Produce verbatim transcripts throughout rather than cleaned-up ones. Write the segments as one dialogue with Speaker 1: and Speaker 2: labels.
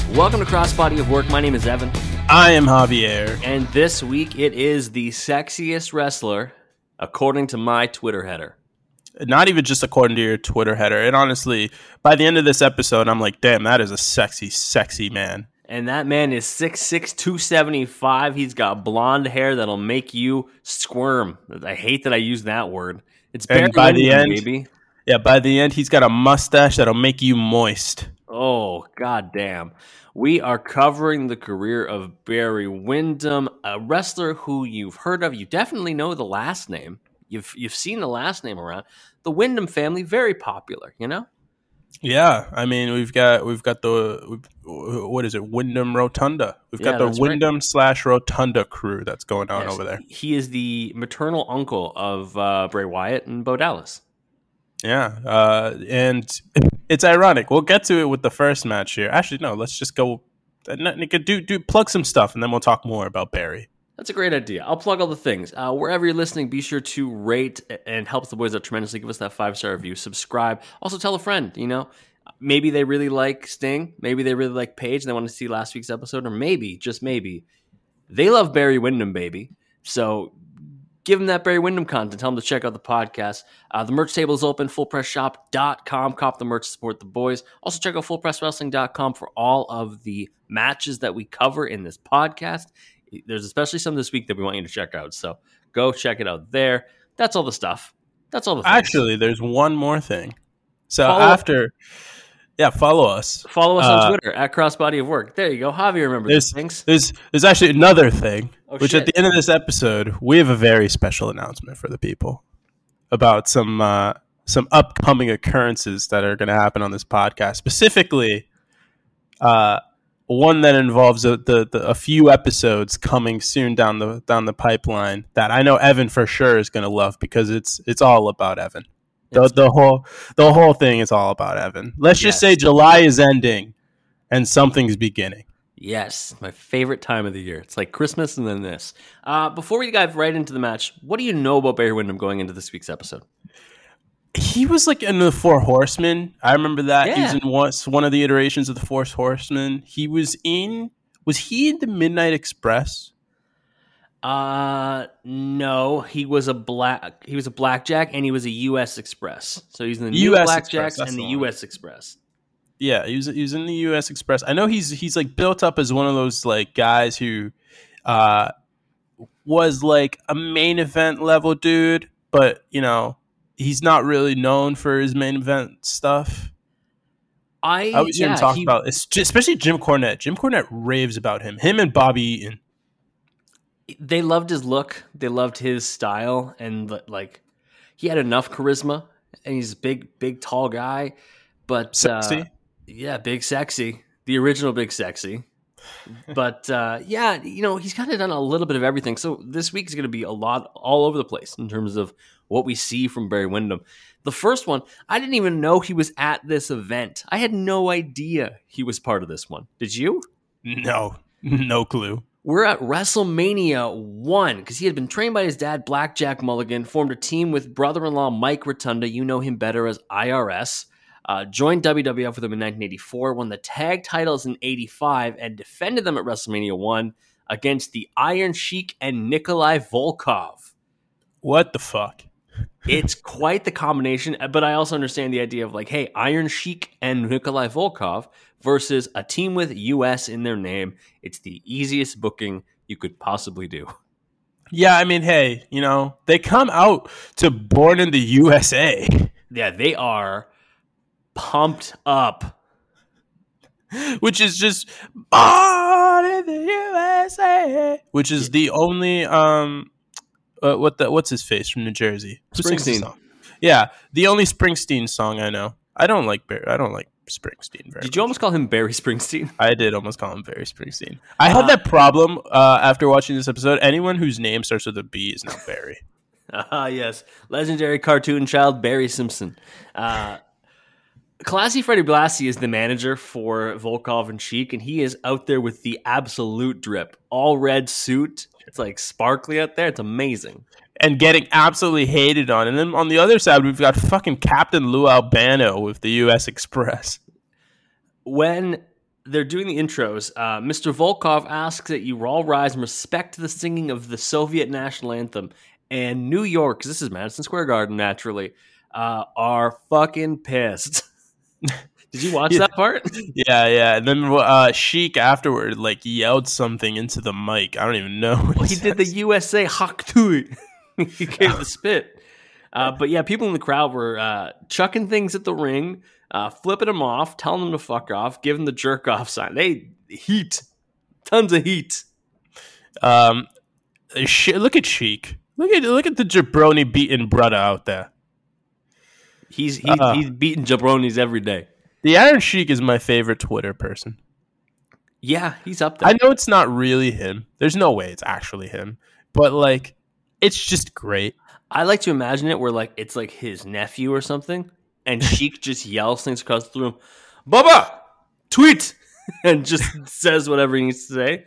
Speaker 1: Welcome to Crossbody of Work. My name is Evan.
Speaker 2: I am Javier.
Speaker 1: And this week it is the sexiest wrestler, according to my Twitter header.
Speaker 2: Not even just according to your Twitter header. And honestly, by the end of this episode, I'm like, damn, that is a sexy, sexy man.
Speaker 1: And that man is six six, two seventy-five. He's got blonde hair that'll make you squirm. I hate that I use that word. It's Barry
Speaker 2: And by the
Speaker 1: Windham,
Speaker 2: end,
Speaker 1: baby.
Speaker 2: yeah, by the end, he's got a mustache that'll make you moist.
Speaker 1: Oh, goddamn. We are covering the career of Barry Windham, a wrestler who you've heard of. You definitely know the last name. You've you've seen the last name around. The Windham family, very popular, you know?
Speaker 2: Yeah, I mean, we've got we've got the we've, what is it, Windham Rotunda? We've
Speaker 1: Yeah,
Speaker 2: got the
Speaker 1: that's
Speaker 2: Windham
Speaker 1: right.
Speaker 2: slash Rotunda crew that's going on
Speaker 1: Yes,
Speaker 2: over there.
Speaker 1: He is the maternal uncle of uh, Bray Wyatt and Bo Dallas.
Speaker 2: Yeah, uh, and it's ironic. We'll get to it with the first match here. Actually, no, let's just go. Do do plug some stuff, and then we'll talk more about Barry.
Speaker 1: That's a great idea. I'll plug all the things. Uh, wherever you're listening, be sure to rate and help the boys out tremendously. Give us that five-star review. Subscribe. Also, tell a friend, you know. Maybe they really like Sting. Maybe they really like Paige and they want to see last week's episode. Or maybe, just maybe, they love Barry Windham, baby. So give them that Barry Windham content. Tell them to check out the podcast. Uh, the merch table is open, full press shop dot com. Cop the merch, support the boys. Also check out full press wrestling dot com for all of the matches that we cover in this podcast. There's especially some this week that we want you to check out. So go check it out there. That's all the stuff. That's all the things.
Speaker 2: Actually, there's one more thing. So
Speaker 1: Follow-
Speaker 2: after, yeah, follow us.
Speaker 1: Follow us
Speaker 2: Uh,
Speaker 1: on Twitter at Crossbody of Work. There you go. Javi, remember these
Speaker 2: There's,
Speaker 1: things.
Speaker 2: there's there's actually another thing,
Speaker 1: Oh,
Speaker 2: which
Speaker 1: shit.
Speaker 2: at the end of this episode, we have a very special announcement for the people about some uh, some upcoming occurrences that are going to happen on this podcast. Specifically, uh, one that involves a, the, the a few episodes coming soon down the down the pipeline that I know Evan for sure is going to love because it's it's all about Evan. The
Speaker 1: It's-
Speaker 2: the whole the whole thing is all about Evan. Let's just
Speaker 1: Yes.
Speaker 2: say July is ending and something's beginning.
Speaker 1: Yes, my favorite time of the year. It's like Christmas and then this. Uh, before we dive right into the match, what do you know about Barry Windham going into this week's episode?
Speaker 2: He was like in the Four Horsemen. I remember that. He was
Speaker 1: Yeah.
Speaker 2: in one, one of the iterations of the Four Horsemen. He was in. Was he in the Midnight Express?
Speaker 1: Uh, no, he was a black. He was a blackjack, and he was a U S Express. So he's in the new
Speaker 2: U S
Speaker 1: blackjacks
Speaker 2: Express, that's
Speaker 1: and the
Speaker 2: the
Speaker 1: U
Speaker 2: one.
Speaker 1: S Express.
Speaker 2: Yeah, he was. He was in the U S Express. I know he's he's like built up as one of those like guys who, uh, was like a main event level dude, but you know he's not really known for his main event stuff.
Speaker 1: I
Speaker 2: I always hear
Speaker 1: yeah,
Speaker 2: him talk
Speaker 1: he-
Speaker 2: about, it's just, especially Jim Cornette. Jim Cornette raves about him. Him and Bobby Eaton.
Speaker 1: They loved his look. They loved his style, and like he had enough charisma. And he's a big, big, tall guy, but
Speaker 2: Sexy.
Speaker 1: Uh, yeah, big, sexy. The original Big Sexy. But uh, yeah, you know, he's kind of done a little bit of everything. So this week is going to be a lot all over the place in terms of what we see from Barry Windham. The first one, I didn't even know he was at this event. I had no idea he was part of this one. Did you?
Speaker 2: No, no clue.
Speaker 1: We're at WrestleMania one because he had been trained by his dad, Blackjack Mulligan, formed a team with brother-in-law Mike Rotunda. You know him better as I R S. Uh, joined W W F with him in nineteen eighty-four, won the tag titles in eighty-five, and defended them at WrestleMania one against the Iron Sheik and Nikolai Volkov.
Speaker 2: What the fuck?
Speaker 1: It's quite the combination, but I also understand the idea of like, hey, Iron Sheik and Nikolai Volkov versus a team with U S in their name. It's the easiest booking you could possibly do.
Speaker 2: Yeah, I mean, hey, you know, they come out to Born in the U S A.
Speaker 1: Yeah, they are pumped up.
Speaker 2: Which is just Born in the U S A. Which is the only um uh, what the what's his face from New Jersey? Who sings the
Speaker 1: Springsteen.
Speaker 2: song? Yeah, the only Springsteen song I know. I don't like Barry. I don't like Springsteen very
Speaker 1: Did you
Speaker 2: much.
Speaker 1: almost call him Barry Springsteen?
Speaker 2: I did almost call him Barry Springsteen. I had
Speaker 1: Uh,
Speaker 2: that problem uh, after watching this episode. Anyone whose name starts with a B is not Barry.
Speaker 1: Ah, yes. Legendary cartoon child Barry Simpson. Uh, Classy Freddie Blassie is the manager for Volkov and Sheik, and he is out there with the absolute drip. All red suit. It's like sparkly out there. It's amazing.
Speaker 2: And getting absolutely hated on. And then on the other side, we've got fucking Captain Lou Albano with the U S Express.
Speaker 1: When they're doing the intros. Uh, Mister Volkov asks that you all rise and respect the singing of the Soviet national anthem. And New York, 'cause this is Madison Square Garden, naturally, uh, are fucking pissed. Did you watch
Speaker 2: yeah.
Speaker 1: that part?
Speaker 2: Yeah, yeah. And then uh, Sheik afterward like yelled something into the mic. I don't even know. What
Speaker 1: Well,
Speaker 2: he
Speaker 1: he did the U S A hak tui. He gave the spit. Uh, but yeah, people in the crowd were uh, chucking things at the ring, uh, flipping them off, telling them to fuck off, giving the jerk off sign. They heat, tons of heat.
Speaker 2: Um, sh- look at Sheik. Look at look at the jabroni beating brother out there.
Speaker 1: He's he,
Speaker 2: uh,
Speaker 1: he's beating jabronis every day.
Speaker 2: The Iron Sheik is my favorite Twitter person.
Speaker 1: Yeah, he's up there.
Speaker 2: I know it's not really him. There's no way it's actually him. But, like, it's just great.
Speaker 1: I like to imagine it where, like, it's like his nephew or something, and Sheik just yells things across the room, Bubba, tweet, and just says whatever he needs to say.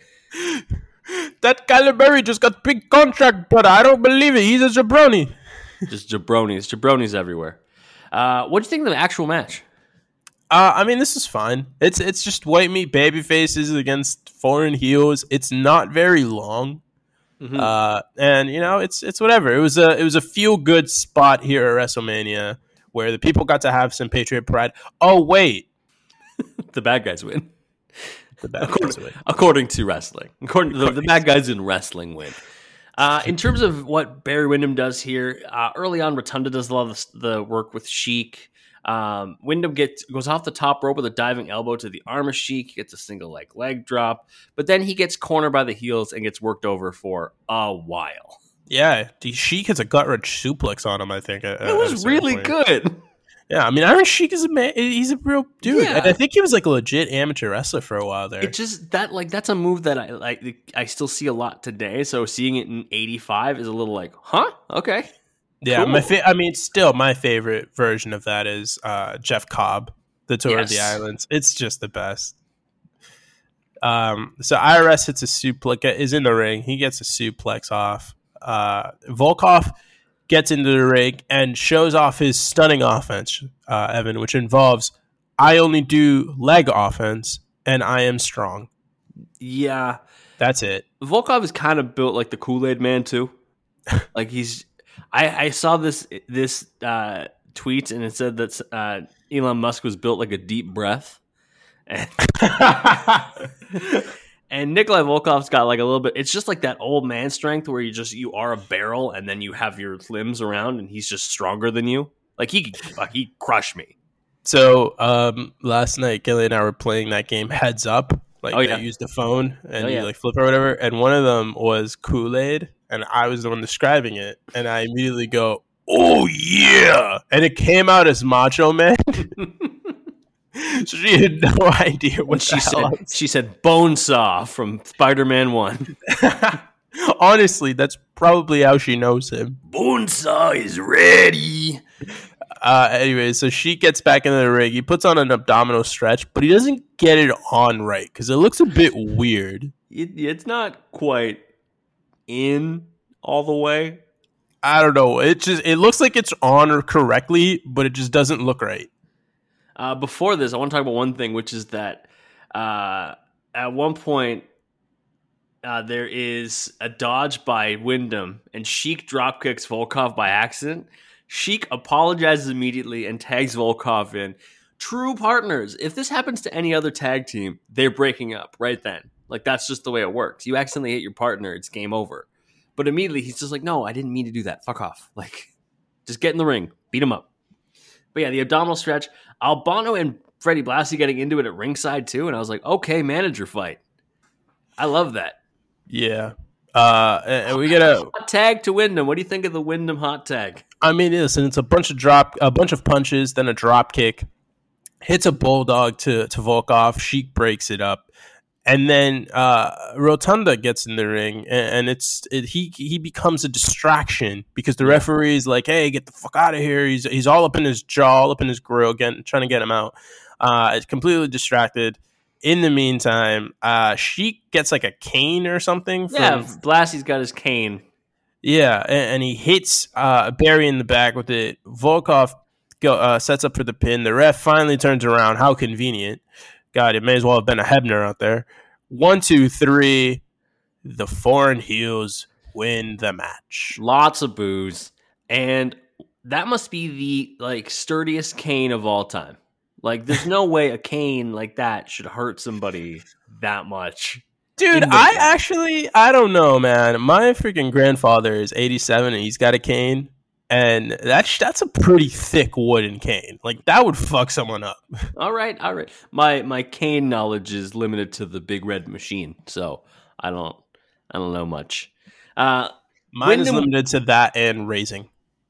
Speaker 2: That Kyler Berry just got big contract, brother. I don't believe it. He's a jabroni.
Speaker 1: Just jabronis. Jabronis everywhere. Uh, what do you think of the actual match?
Speaker 2: Uh, I mean, this is fine. It's it's just white meat baby faces against foreign heels. It's not very long, mm-hmm. uh, and you know, it's it's whatever. It was a it was a feel good spot here at WrestleMania where the people got to have some Patriot pride. Oh wait,
Speaker 1: the bad guys win.
Speaker 2: The bad
Speaker 1: according,
Speaker 2: guys win.
Speaker 1: According to wrestling, according to the, the bad guys in wrestling win. Uh, in terms of what Barry Windham does here, uh, early on, Rotunda does a lot of the, the work with Sheik. Um, Windham gets goes off the top rope with a diving elbow to the arm of Sheik. He gets a single leg leg drop, but then he gets cornered by the heels and gets worked over for a while.
Speaker 2: Yeah, the Sheik has a gut wrench suplex on him. I think
Speaker 1: it was really point. good.
Speaker 2: Yeah, I mean, Iron Sheik is a man. He's a real dude. Yeah. I think he was like a legit amateur wrestler for a while there.
Speaker 1: It just that like that's a move that I like. I still see a lot today. So seeing it in eighty-five is a little like, huh? Okay.
Speaker 2: Yeah,
Speaker 1: cool.
Speaker 2: my fa- I mean, still my favorite version of that is uh, Jeff Cobb, the Tour yes. of the Islands. It's just the best. Um, so I R S hits a suplex, is in the ring. He gets a suplex off. Uh, Volkov gets into the ring and shows off his stunning offense, uh, Evan, which involves I only do leg offense and I am strong.
Speaker 1: Yeah.
Speaker 2: That's it.
Speaker 1: Volkov is kind of built like the Kool-Aid Man too. Like he's I, I saw this this uh, tweet and it said that uh, Elon Musk was built like a deep breath. And, and Nikolai Volkov's got like a little bit, it's just like that old man strength where you just, you are a barrel and then you have your limbs around and he's just stronger than you. Like he like he crushed me.
Speaker 2: So um, last night, Kelly and I were playing that game Heads Up. Like oh, yeah. they used the phone and oh, you yeah. like flip or whatever. And one of them was Kool-Aid. And I was the one describing it. And I immediately go, oh, yeah. And it came out as Macho Man. So she had no idea what
Speaker 1: she said. She said Bonesaw from Spider-Man one.
Speaker 2: Honestly, that's probably how she knows him.
Speaker 1: Bonesaw is ready.
Speaker 2: Uh, anyway, so she gets back into the ring. He puts on an abdominal stretch, but he doesn't get it on right because it looks a bit weird.
Speaker 1: It, it's not quite in all the way.
Speaker 2: I don't know. It just it looks like it's on correctly, but it just doesn't look right.
Speaker 1: Uh, before this, I want to talk about one thing, which is that uh, at one point uh, there is a dodge by Windham, and Sheik dropkicks Volkov by accident. Sheik apologizes immediately and tags Volkov in. True partners. If this happens to any other tag team, they're breaking up right then. Like, that's just the way it works. You accidentally hit your partner, it's game over. But immediately, he's just like, no, I didn't mean to do that. Fuck off. Like, just get in the ring. Beat him up. But yeah, the abdominal stretch. Albano and Freddie Blassie getting into it at ringside, too. And I was like, okay, manager fight. I love that.
Speaker 2: Yeah. Uh, and we get a
Speaker 1: hot tag to Windham. What do you think of the Windham hot tag?
Speaker 2: I mean, listen, it's a bunch of drop, a bunch of punches, then a drop kick. Hits a bulldog to, to Volkov. Sheik breaks it up. And then uh, Rotunda gets in the ring, and, and it's it, he he becomes a distraction because the referee is like, "Hey, get the fuck out of here!" He's he's all up in his jaw, all up in his grill, again, trying to get him out. Uh, it's completely distracted. In the meantime, uh, Sheik gets like a cane or something. From,
Speaker 1: yeah, Blassie's got his cane.
Speaker 2: Yeah, and, and he hits uh, Barry in the back with it. Volkov go, uh, sets up for the pin. The ref finally turns around. How convenient. God, it may as well have been a Hebner out there. One, two, three. The Foreign Heels win the match.
Speaker 1: Lots of boos. And that must be the like sturdiest cane of all time. Like, there's no way a cane like that should hurt somebody that much.
Speaker 2: Dude, I actually, I don't know, man. My freaking grandfather is eighty-seven and he's got a cane. And that's that's a pretty thick wooden cane. Like, that would fuck someone up.
Speaker 1: All right, all right. My my cane knowledge is limited to the Big Red Machine, so I don't I don't know much. Uh,
Speaker 2: Mine Wyndham... is limited to that and raising.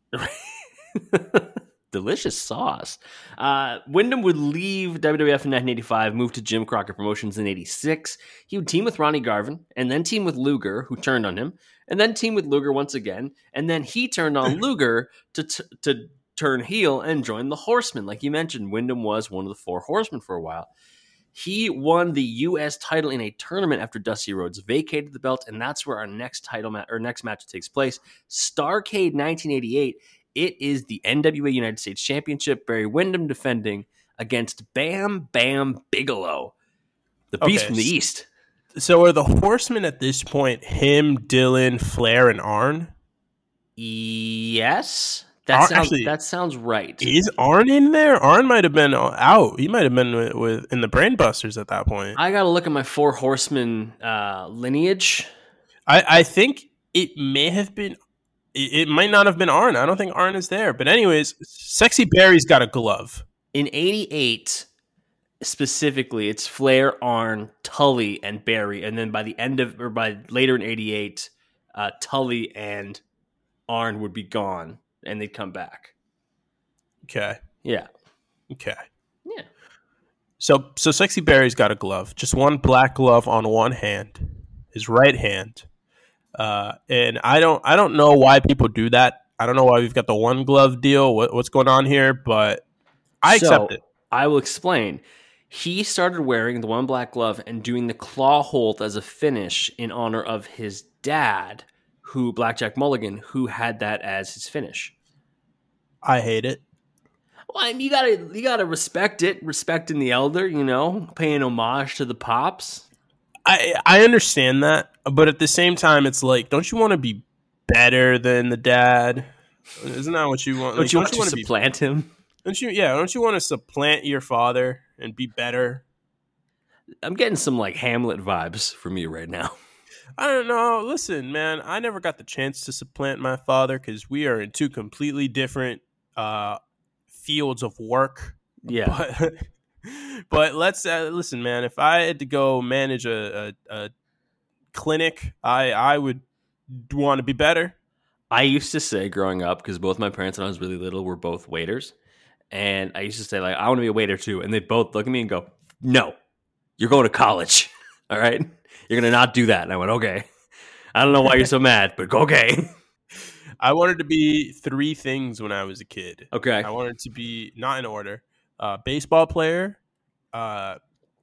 Speaker 1: Delicious sauce. Uh, Wyndham would leave W W F in nineteen eighty-five, move to Jim Crockett Promotions in eighty-six. He would team with Ronnie Garvin, and then team with Luger, who turned on him, and then team with Luger once again, and then he turned on Luger to t- to turn heel and join the Horsemen. Like you mentioned, Wyndham was one of the four Horsemen for a while. He won the U S title in a tournament after Dusty Rhodes vacated the belt, and that's where our next title ma- or next match takes place. Starrcade nineteen eighty-eight. It is the N W A United States Championship. Barry Windham defending against Bam Bam Bigelow, the Beast okay. from the East.
Speaker 2: So are the Horsemen at this point him, Dylan, Flair, and Arn?
Speaker 1: Yes. That,
Speaker 2: Arn,
Speaker 1: sounds,
Speaker 2: actually,
Speaker 1: that sounds right.
Speaker 2: Is Arn in there? Arn might have been out. He might have been with, with in the Brainbusters at that point.
Speaker 1: I got to look at my Four Horsemen uh, lineage.
Speaker 2: I, I think it may have been... It might not have been Arn. I don't think Arn is there. But anyways, Sexy Barry's got a glove.
Speaker 1: In eighty-eight, specifically, it's Flair, Arn, Tully, and Barry. And then by the end of, or by later in eighty-eight, uh, Tully and Arn would be gone, and they'd come back.
Speaker 2: Okay.
Speaker 1: Yeah.
Speaker 2: Okay.
Speaker 1: Yeah.
Speaker 2: So, so Sexy Barry's got a glove. Just one black glove on one hand. His right hand. Uh, and I don't, I don't know why people do that. I don't know why we've got the one glove deal. What, what's going on here? But I
Speaker 1: so,
Speaker 2: accept it.
Speaker 1: I will explain. He started wearing the one black glove and doing the claw hold as a finish in honor of his dad, who Blackjack Mulligan, who had that as his finish.
Speaker 2: I hate it.
Speaker 1: Well, I mean, you gotta, you gotta respect it, respecting the elder. You know, paying homage to the pops.
Speaker 2: I I understand that, but at the same time, it's like, don't you want to be better than the dad? Isn't that what you want?
Speaker 1: Don't
Speaker 2: like,
Speaker 1: you
Speaker 2: don't
Speaker 1: want
Speaker 2: you
Speaker 1: to
Speaker 2: want to
Speaker 1: supplant
Speaker 2: be,
Speaker 1: him?
Speaker 2: Don't you? Yeah, don't you want to supplant your father and be better?
Speaker 1: I'm getting some like Hamlet vibes from you right now.
Speaker 2: I don't know. Listen, man, I never got the chance to supplant my father because we are in two completely different uh, fields of work.
Speaker 1: Yeah.
Speaker 2: But, But let's uh, listen, man. If I had to go manage a, a, a clinic, I I would want to be better.
Speaker 1: I used to say growing up, because both my parents when I was really little were both waiters, and I used to say like, I want to be a waiter too, and they both look at me and go, "No, you're going to college. All right, you're gonna not do that." And I went, "Okay." I don't know why you're so mad, but okay.
Speaker 2: I wanted to be three things when I was a kid.
Speaker 1: Okay,
Speaker 2: I wanted to be, not in order. Uh, baseball player, uh,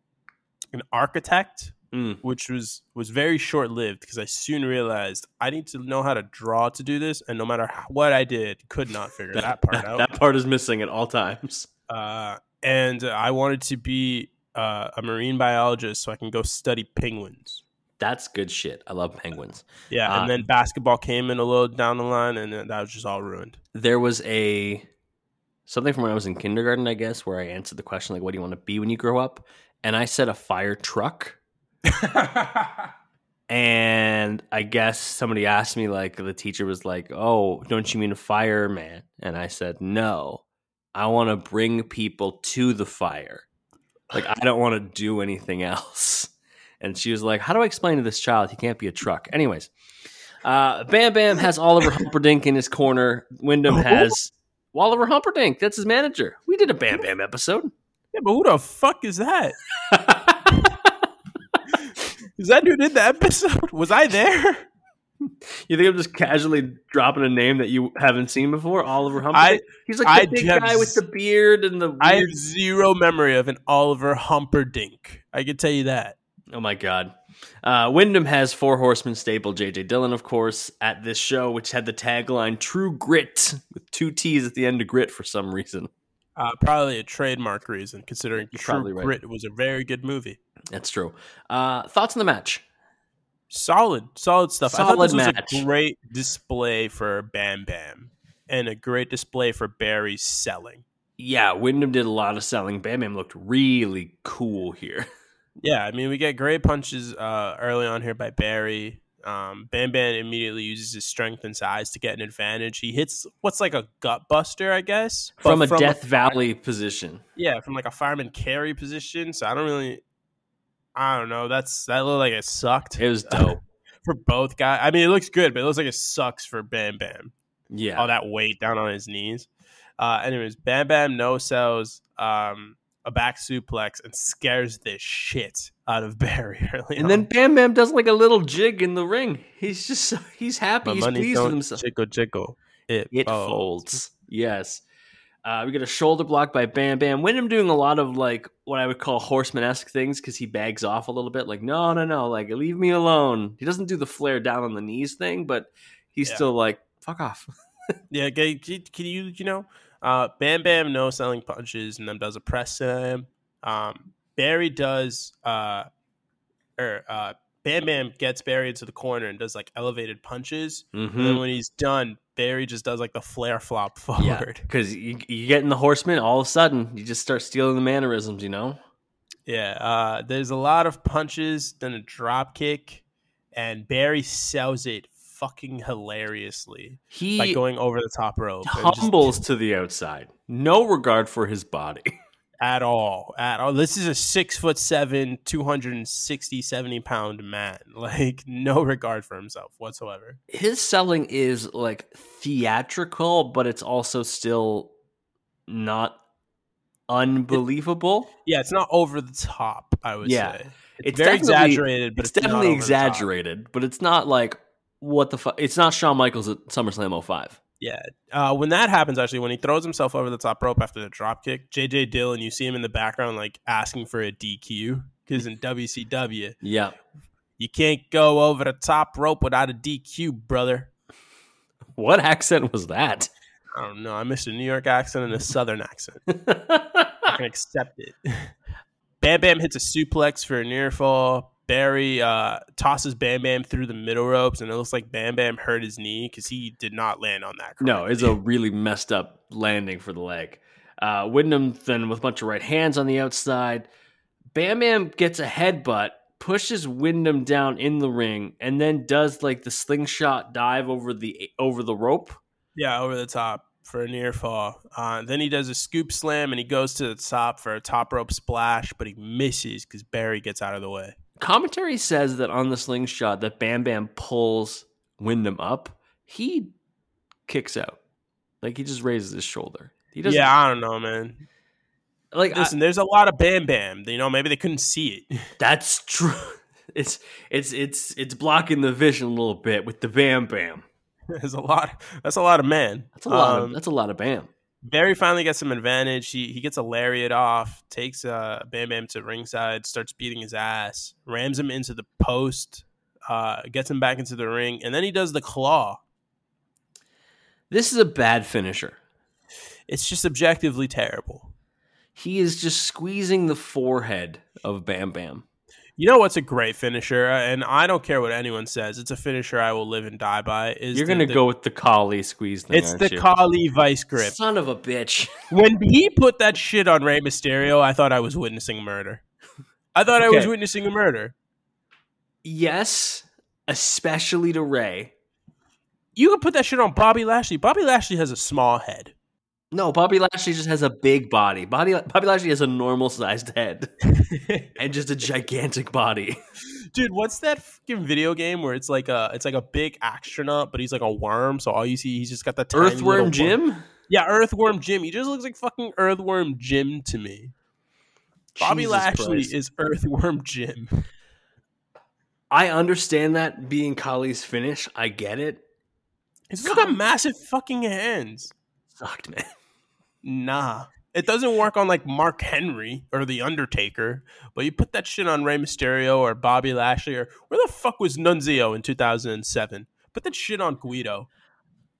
Speaker 2: an architect, mm. which was, was very short-lived because I soon realized I need to know how to draw to do this, and no matter what I did, could not figure that, that part
Speaker 1: that,
Speaker 2: out.
Speaker 1: That part is missing at all times.
Speaker 2: Uh, and I wanted to be uh, a marine biologist so I can go study penguins.
Speaker 1: That's good shit. I love penguins.
Speaker 2: Yeah,
Speaker 1: uh,
Speaker 2: and then basketball came in a little down the line, and then that was just all ruined.
Speaker 1: There was a... something from when I was in kindergarten, I guess, where I answered the question, like, what do you want to be when you grow up? And I said a fire truck. And I guess somebody asked me, like, the teacher was like, oh, don't you mean a fireman? And I said, no, I want to bring people to the fire. Like, I don't want to do anything else. And she was like, how do I explain to this child he can't be a truck? Anyways, uh, Bam Bam has Oliver Humperdinck in his corner. Wyndham has... Oliver Humperdinck, that's his manager. We did a Bam Bam episode.
Speaker 2: Yeah, but who the fuck is that? Is that who did the episode? Was I there?
Speaker 1: You think I'm just casually dropping a name that you haven't seen before? Oliver Humperdinck? I, He's like the I big guy with the beard and the weird...
Speaker 2: I have zero memory of an Oliver Humperdinck. I can tell you that.
Speaker 1: Oh, my God. Uh, Wyndham has Four Horsemen staple J J Dillon, of course, at this show, which had the tagline True Grit with two T's at the end of grit for some reason.
Speaker 2: Uh, probably a trademark reason, considering
Speaker 1: You're
Speaker 2: True
Speaker 1: probably right.
Speaker 2: Grit was a very good movie.
Speaker 1: That's true. Uh, thoughts on the match?
Speaker 2: Solid, solid stuff. I thought
Speaker 1: Solid
Speaker 2: this was
Speaker 1: match.
Speaker 2: a great display for Bam Bam and a great display for Barry's selling.
Speaker 1: Yeah, Wyndham did a lot of selling. Bam Bam looked really cool here.
Speaker 2: Yeah, I mean, we get great punches uh, early on here by Barry. Um, Bam Bam immediately uses his strength and size to get an advantage. He hits what's like a gut buster, I guess.
Speaker 1: From
Speaker 2: but
Speaker 1: a
Speaker 2: from
Speaker 1: Death
Speaker 2: a,
Speaker 1: Valley position.
Speaker 2: Yeah, from like a fireman carry position. So I don't really, I don't know. That's That looked like it sucked.
Speaker 1: It was dope.
Speaker 2: For both guys. I mean, it looks good, but it looks like it sucks for Bam Bam.
Speaker 1: Yeah.
Speaker 2: All that weight down on his knees. Uh, anyways, Bam Bam no sells um, a back suplex and scares the shit out of Barry early
Speaker 1: And
Speaker 2: on.
Speaker 1: then Bam Bam does like a little jig in the ring. He's just so, he's happy.
Speaker 2: My
Speaker 1: he's
Speaker 2: money
Speaker 1: pleased
Speaker 2: don't
Speaker 1: with himself.
Speaker 2: jiggle jiggle. It,
Speaker 1: It
Speaker 2: folds.
Speaker 1: folds. Yes. Uh, we get a shoulder block by Bam Bam. Wyndham doing a lot of like what I would call horseman-esque things because he bags off a little bit. Like, no, no, no. Like, leave me alone. He doesn't do the flare down on the knees thing, but he's
Speaker 2: Yeah.
Speaker 1: still like, fuck off.
Speaker 2: Yeah, can, can you, you know, uh, Bam Bam no selling punches and then does a press slam. Um, Barry does, uh, or uh, Bam Bam gets Barry into the corner and does like elevated punches.
Speaker 1: Mm-hmm.
Speaker 2: And then when he's done, Barry just does like the flare flop forward.
Speaker 1: Yeah, because you, you get in the horseman, all of a sudden, you just start stealing the mannerisms, you know?
Speaker 2: Yeah, uh, there's a lot of punches, then a drop kick, and Barry sells it fucking hilariously
Speaker 1: He
Speaker 2: by going over the top rope. and just-
Speaker 1: humbles to the outside. No regard for his body.
Speaker 2: at all, at all. This is a six foot seven, two hundred sixty, seventy pound man. Like, no regard for himself whatsoever.
Speaker 1: His selling is like theatrical, but it's also still not unbelievable.
Speaker 2: Yeah, it's not over the top, I would
Speaker 1: Yeah.
Speaker 2: say. It's,
Speaker 1: It's
Speaker 2: very
Speaker 1: definitely-
Speaker 2: exaggerated, but
Speaker 1: It's,
Speaker 2: it's, not
Speaker 1: definitely
Speaker 2: over the top.
Speaker 1: exaggerated, but it's not like, what the fuck? It's not Shawn Michaels at SummerSlam oh five.
Speaker 2: Yeah. Uh, when that happens, actually, when he throws himself over the top rope after the drop kick, J J Dillon, you see him in the background, like, asking for a D Q. Because in W C W,
Speaker 1: Yeah.
Speaker 2: you can't go over the top rope without a D Q, brother.
Speaker 1: What accent was that?
Speaker 2: I don't know. I missed a New York accent and a Southern accent. I can accept it. Bam Bam hits a suplex for a near fall. Barry uh, tosses Bam Bam through the middle ropes, and it looks like Bam Bam hurt his knee because he did not land on that.
Speaker 1: No, it's a really messed up landing for the leg. Uh, Wyndham then with a bunch of right hands on the outside. Bam Bam gets a headbutt, pushes Wyndham down in the ring, and then does like the slingshot dive over the over the rope.
Speaker 2: Yeah, over the top for a near fall. Uh, then he does a scoop slam, and he goes to the top for a top rope splash, but he misses because Barry gets out of the way.
Speaker 1: Commentary says that on the slingshot that Bam Bam pulls Wyndham up. He kicks out. Like he just raises his shoulder. He doesn't.
Speaker 2: Yeah, I don't know, man.
Speaker 1: Like
Speaker 2: Listen,
Speaker 1: I,
Speaker 2: there's a lot of Bam Bam. You know, maybe they couldn't see it.
Speaker 1: that's true. It's it's it's it's blocking the vision a little bit with the Bam Bam.
Speaker 2: There's a lot. That's a lot of man.
Speaker 1: That's a lot.
Speaker 2: Um,
Speaker 1: of, that's a lot of Bam.
Speaker 2: Barry finally gets some advantage. He he gets a lariat off, takes uh, Bam Bam to ringside, starts beating his ass, rams him into the post, uh, gets him back into the ring, and then he does the claw.
Speaker 1: This is a bad finisher.
Speaker 2: It's just objectively terrible.
Speaker 1: He is just squeezing the forehead of Bam Bam.
Speaker 2: You know what's a great finisher, and I don't care what anyone says. It's a finisher I will live and die by. Is
Speaker 1: You're
Speaker 2: the-
Speaker 1: gonna
Speaker 2: the-
Speaker 1: go with the Kali squeeze thing.
Speaker 2: It's
Speaker 1: aren't
Speaker 2: the
Speaker 1: you?
Speaker 2: Kali vice grip.
Speaker 1: Son of a bitch.
Speaker 2: When he put that shit on Rey Mysterio, I thought I was witnessing murder. I thought I was
Speaker 1: Okay.
Speaker 2: witnessing a murder.
Speaker 1: Yes, especially to Ray.
Speaker 2: You could put that shit on Bobby Lashley. Bobby Lashley has a small head.
Speaker 1: No, Bobby Lashley just has a big body. Bobby, Bobby Lashley has a normal sized head and just a gigantic body.
Speaker 2: Dude, what's that fucking video game where it's like a it's like a big astronaut, but he's like a worm, so all you see he's just got the tiny little
Speaker 1: Earthworm
Speaker 2: worm.
Speaker 1: Jim?
Speaker 2: Yeah, Earthworm Jim. He just looks like fucking Earthworm Jim to me. Bobby
Speaker 1: Jesus
Speaker 2: Lashley
Speaker 1: Christ.
Speaker 2: is Earthworm Jim.
Speaker 1: I understand that being Kali's finish. I get it.
Speaker 2: He's got massive fucking hands.
Speaker 1: Sucked, man.
Speaker 2: Nah. It doesn't work on like Mark Henry or The Undertaker, but you put that shit on Rey Mysterio or Bobby Lashley or where the fuck was Nunzio in two thousand seven? Put that shit on Guido.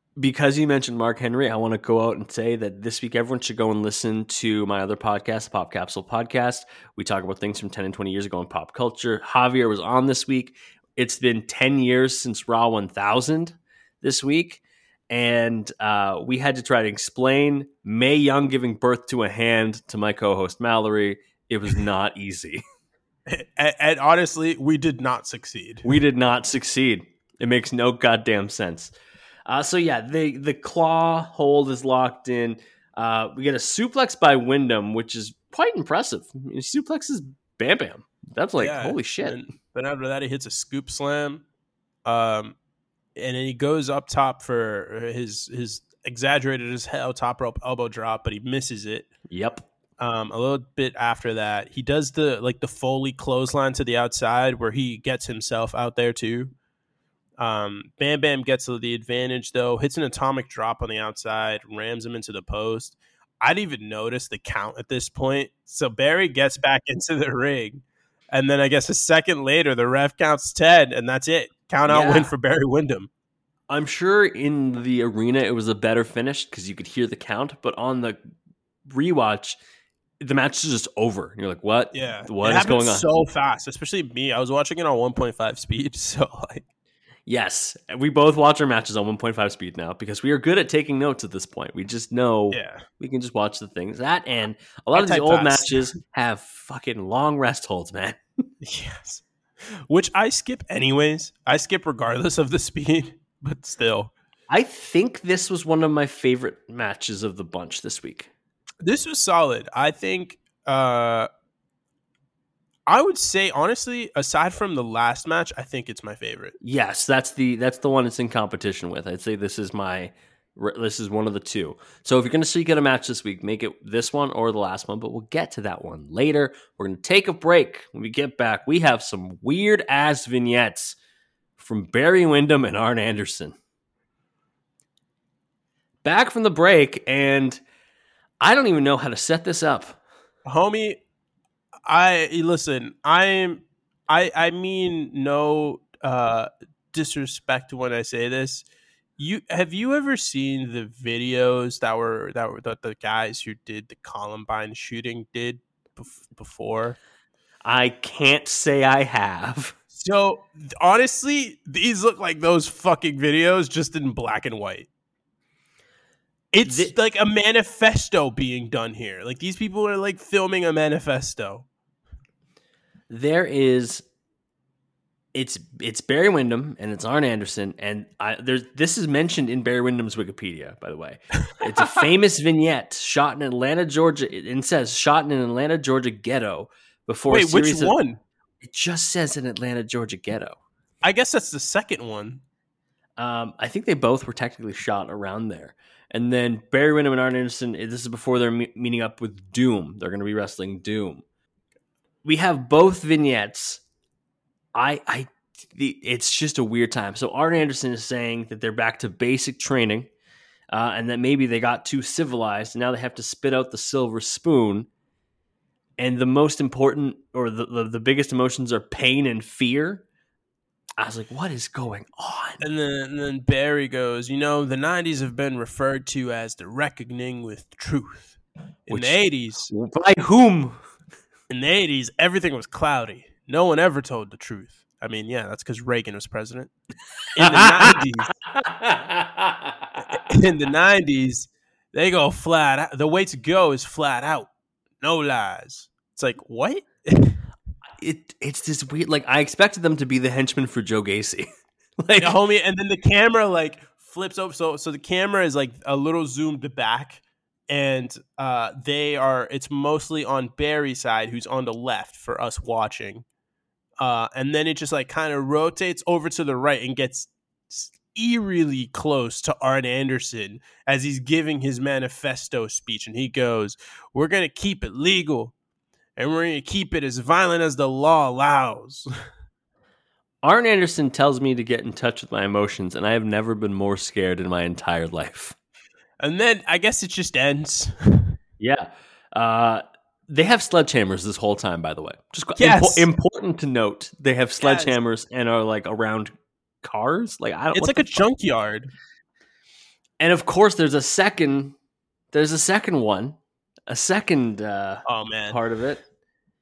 Speaker 1: because you mentioned Mark Henry, I want to go out and say that this week everyone should go and listen to my other podcast, the Pop Capsule Podcast. We talk about things from ten and twenty years ago in pop culture. Javier was on this week. It's been ten years since Raw one thousand this week. And uh, we had to try to explain Mae Young giving birth to a hand to my co-host Mallory. It was not easy.
Speaker 2: And, and honestly, we did not succeed.
Speaker 1: We did not succeed. It makes no goddamn sense. Uh, so yeah, the the claw hold is locked in. Uh, we get a suplex by Wyndham, which is quite impressive. I mean, suplex is Bam Bam. That's like, yeah, holy shit.
Speaker 2: And, but after that, he hits a scoop slam. Um, and then he goes up top for his his exaggerated as hell top rope elbow drop, but he misses it.
Speaker 1: Yep.
Speaker 2: Um, a little bit after that, he does the like the Foley clothesline to the outside where he gets himself out there too. Um, Bam Bam gets the advantage though, hits an atomic drop on the outside, rams him into the post. I didn't even notice the count at this point. So Barry gets back into the ring. And then I guess a second later, the ref counts ten, and that's it. Count out yeah. win for Barry Windham.
Speaker 1: I'm sure in the arena it was a better finish because you could hear the count, but on the rewatch, the match is just over. You're like, what?
Speaker 2: Yeah.
Speaker 1: What
Speaker 2: it
Speaker 1: is going on?
Speaker 2: So fast, especially me. I was watching it on one point five speed, so like.
Speaker 1: Yes, we both watch our matches on one point five speed now because we are good at taking notes at this point. We just know
Speaker 2: yeah.
Speaker 1: we can just watch the things. That and a lot I of these old fast. matches have fucking long rest holds, man.
Speaker 2: Yes. Which I skip anyways. I skip regardless of the speed, but still.
Speaker 1: I think this was one of my favorite matches of the bunch this week.
Speaker 2: This was solid. I think uh, I would say, honestly, aside from the last match, I think it's my favorite.
Speaker 1: Yes, that's the that's the one it's in competition with. I'd say this is my this is one of the two. So if you're going to seek out a match this week, make it this one or the last one, but we'll get to that one later. We're going to take a break. When we get back, we have some weird-ass vignettes from Barry Windham and Arn Anderson. Back from the break, and I don't even know how to set this up.
Speaker 2: Homie, I listen, I'm I I mean no uh, disrespect when I say this. You have you ever seen the videos that were that were that the guys who did the Columbine shooting did bef- before?
Speaker 1: I can't say I have.
Speaker 2: So honestly, these look like those fucking videos just in black and white. It's the- like a manifesto being done here. Like these people are like filming a manifesto.
Speaker 1: There is, it's it's Barry Windham and it's Arn Anderson, and I, there's this is mentioned in Barry Windham's Wikipedia, by the way. It's a famous vignette shot in Atlanta, Georgia. It says shot in an Atlanta, Georgia ghetto before.
Speaker 2: Wait,
Speaker 1: a series
Speaker 2: which
Speaker 1: of,
Speaker 2: one?
Speaker 1: It just says an Atlanta, Georgia ghetto.
Speaker 2: I guess that's the second one.
Speaker 1: Um, I think they both were technically shot around there. And then Barry Windham and Arn Anderson, this is before they're me- meeting up with Doom. They're going to be wrestling Doom. We have both vignettes. I, I, the, it's just a weird time. So Arn Anderson is saying that they're back to basic training, uh, and that maybe they got too civilized, and now they have to spit out the silver spoon. And the most important, or the, the, the biggest emotions are pain and fear. I was like, what is going on?
Speaker 2: And then, and then Barry goes, you know, the nineties have been referred to as the reckoning with truth. In Which, the eighties.
Speaker 1: By whom?
Speaker 2: In the eighties, everything was cloudy. No one ever told the truth. I mean, yeah, that's because Reagan was president. In the nineties, in the nineties, they go flat out. The way to go is flat out. No lies. It's like, what?
Speaker 1: It it's this weird, like I expected them to be the henchmen for Joe Gacy.
Speaker 2: Like yeah, homie, and then the camera like flips over. So so the camera is like a little zoomed back, and uh, they are it's mostly on Barry's side, who's on the left for us watching. Uh, and then it just like kind of rotates over to the right and gets eerily close to Arn Anderson as he's giving his manifesto speech, and he goes, "We're gonna keep it legal. And we're going to keep it as violent as the law allows."
Speaker 1: Arn Anderson tells me to get in touch with my emotions, and I have never been more scared in my entire life.
Speaker 2: And then I guess it just ends.
Speaker 1: Yeah. Uh, they have sledgehammers this whole time, by the way. Just
Speaker 2: yes.
Speaker 1: impo- important to note. They have sledgehammers yes. and are like around cars. Like I don't.
Speaker 2: It's like a
Speaker 1: fuck?
Speaker 2: junkyard.
Speaker 1: and of course, there's a second. There's a second one, a second uh,
Speaker 2: oh man,
Speaker 1: part of it.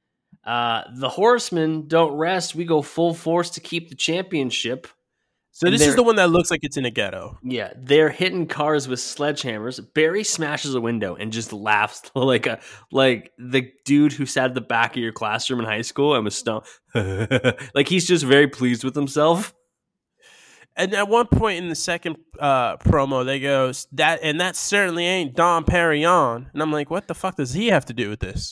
Speaker 1: Uh, the Horsemen don't rest. We go full force to keep the championship.
Speaker 2: So
Speaker 1: And
Speaker 2: this is the one that looks like it's in a ghetto.
Speaker 1: Yeah, they're hitting cars with sledgehammers. Barry smashes a window and just laughs like a like the dude who sat at the back of your classroom in high school and was stoned. Like he's just very pleased with himself.
Speaker 2: And at one point in the second uh, promo, they go that, and that certainly ain't Dom Perignon. And I'm like, what the fuck does he have to do with this?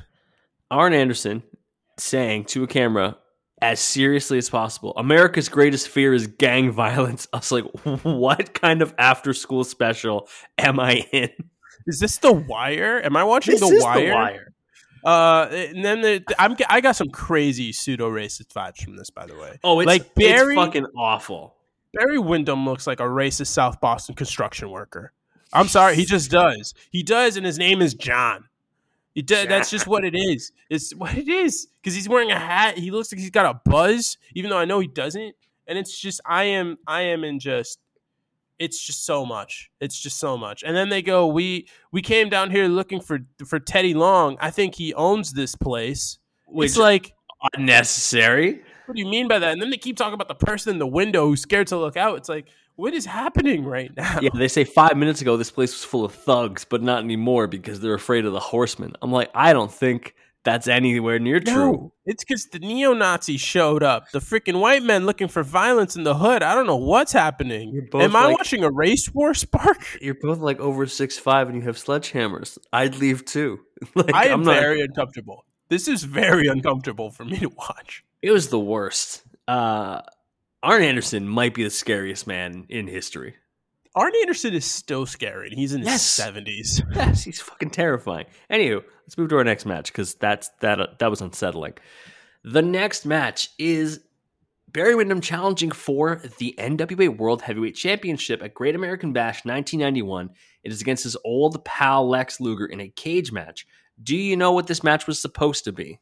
Speaker 1: Arn Anderson saying to a camera, as seriously as possible, America's greatest fear is gang violence. I was like, what kind of after school special am I in?
Speaker 2: Is this The Wire? Am I watching
Speaker 1: This
Speaker 2: The
Speaker 1: is
Speaker 2: Wire?
Speaker 1: The Wire.
Speaker 2: Uh, and then the, I'm I got some crazy pseudo racist vibes from this, by the way.
Speaker 1: Oh, it's
Speaker 2: like Barry,
Speaker 1: it's fucking awful.
Speaker 2: Barry Windham looks like a racist South Boston construction worker. I'm sorry, he just does. He does, and his name is John. He does, that's just what it is. It's what it is. Because he's wearing a hat. He looks like he's got a buzz, even though I know he doesn't. And it's just, I am, I am in just, it's just so much. It's just so much. And then they go, we we came down here looking for for Teddy Long. I think he owns this place.
Speaker 1: Which
Speaker 2: it's like
Speaker 1: unnecessary.
Speaker 2: What do you mean by that? And then they keep talking about the person in the window who's scared to look out. It's like, what is happening right now?
Speaker 1: Yeah, they say five minutes ago this place was full of thugs, but not anymore because they're afraid of the Horsemen. I'm like, I don't think that's anywhere near true.
Speaker 2: No, it's because the neo-Nazis showed up. The freaking white men looking for violence in the hood. I don't know what's happening.
Speaker 1: You're both
Speaker 2: Am I
Speaker 1: like-
Speaker 2: watching a race war, Spark?
Speaker 1: You're both like over six five and you have sledgehammers. I'd leave too. Like,
Speaker 2: I am
Speaker 1: I'm not-
Speaker 2: very uncomfortable. This is very uncomfortable for me to watch.
Speaker 1: It was the worst. Uh, Arn Anderson might be the scariest man in history.
Speaker 2: Arn Anderson is still scary. He's in his
Speaker 1: Yes.
Speaker 2: seventies.
Speaker 1: Yes, he's fucking terrifying. Anywho, let's move to our next match because that's that uh, that was unsettling. The next match is Barry Windham challenging for the N W A World Heavyweight Championship at Great American Bash nineteen ninety-one. It is against his old pal Lex Luger in a cage match. Do you know what this match was supposed to be?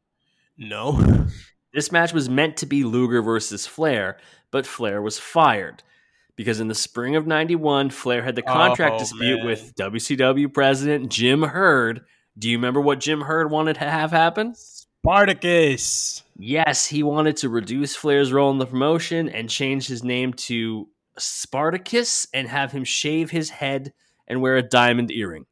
Speaker 2: No.
Speaker 1: This match was meant to be Luger versus Flair, but Flair was fired. Because in the spring of ninety-one, Flair had the contract
Speaker 2: Oh,
Speaker 1: dispute
Speaker 2: man.
Speaker 1: with W C W president Jim Herd. Do you remember what Jim Herd wanted to have happen?
Speaker 2: Spartacus.
Speaker 1: Yes, he wanted to reduce Flair's role in the promotion and change his name to Spartacus and have him shave his head and wear a diamond earring.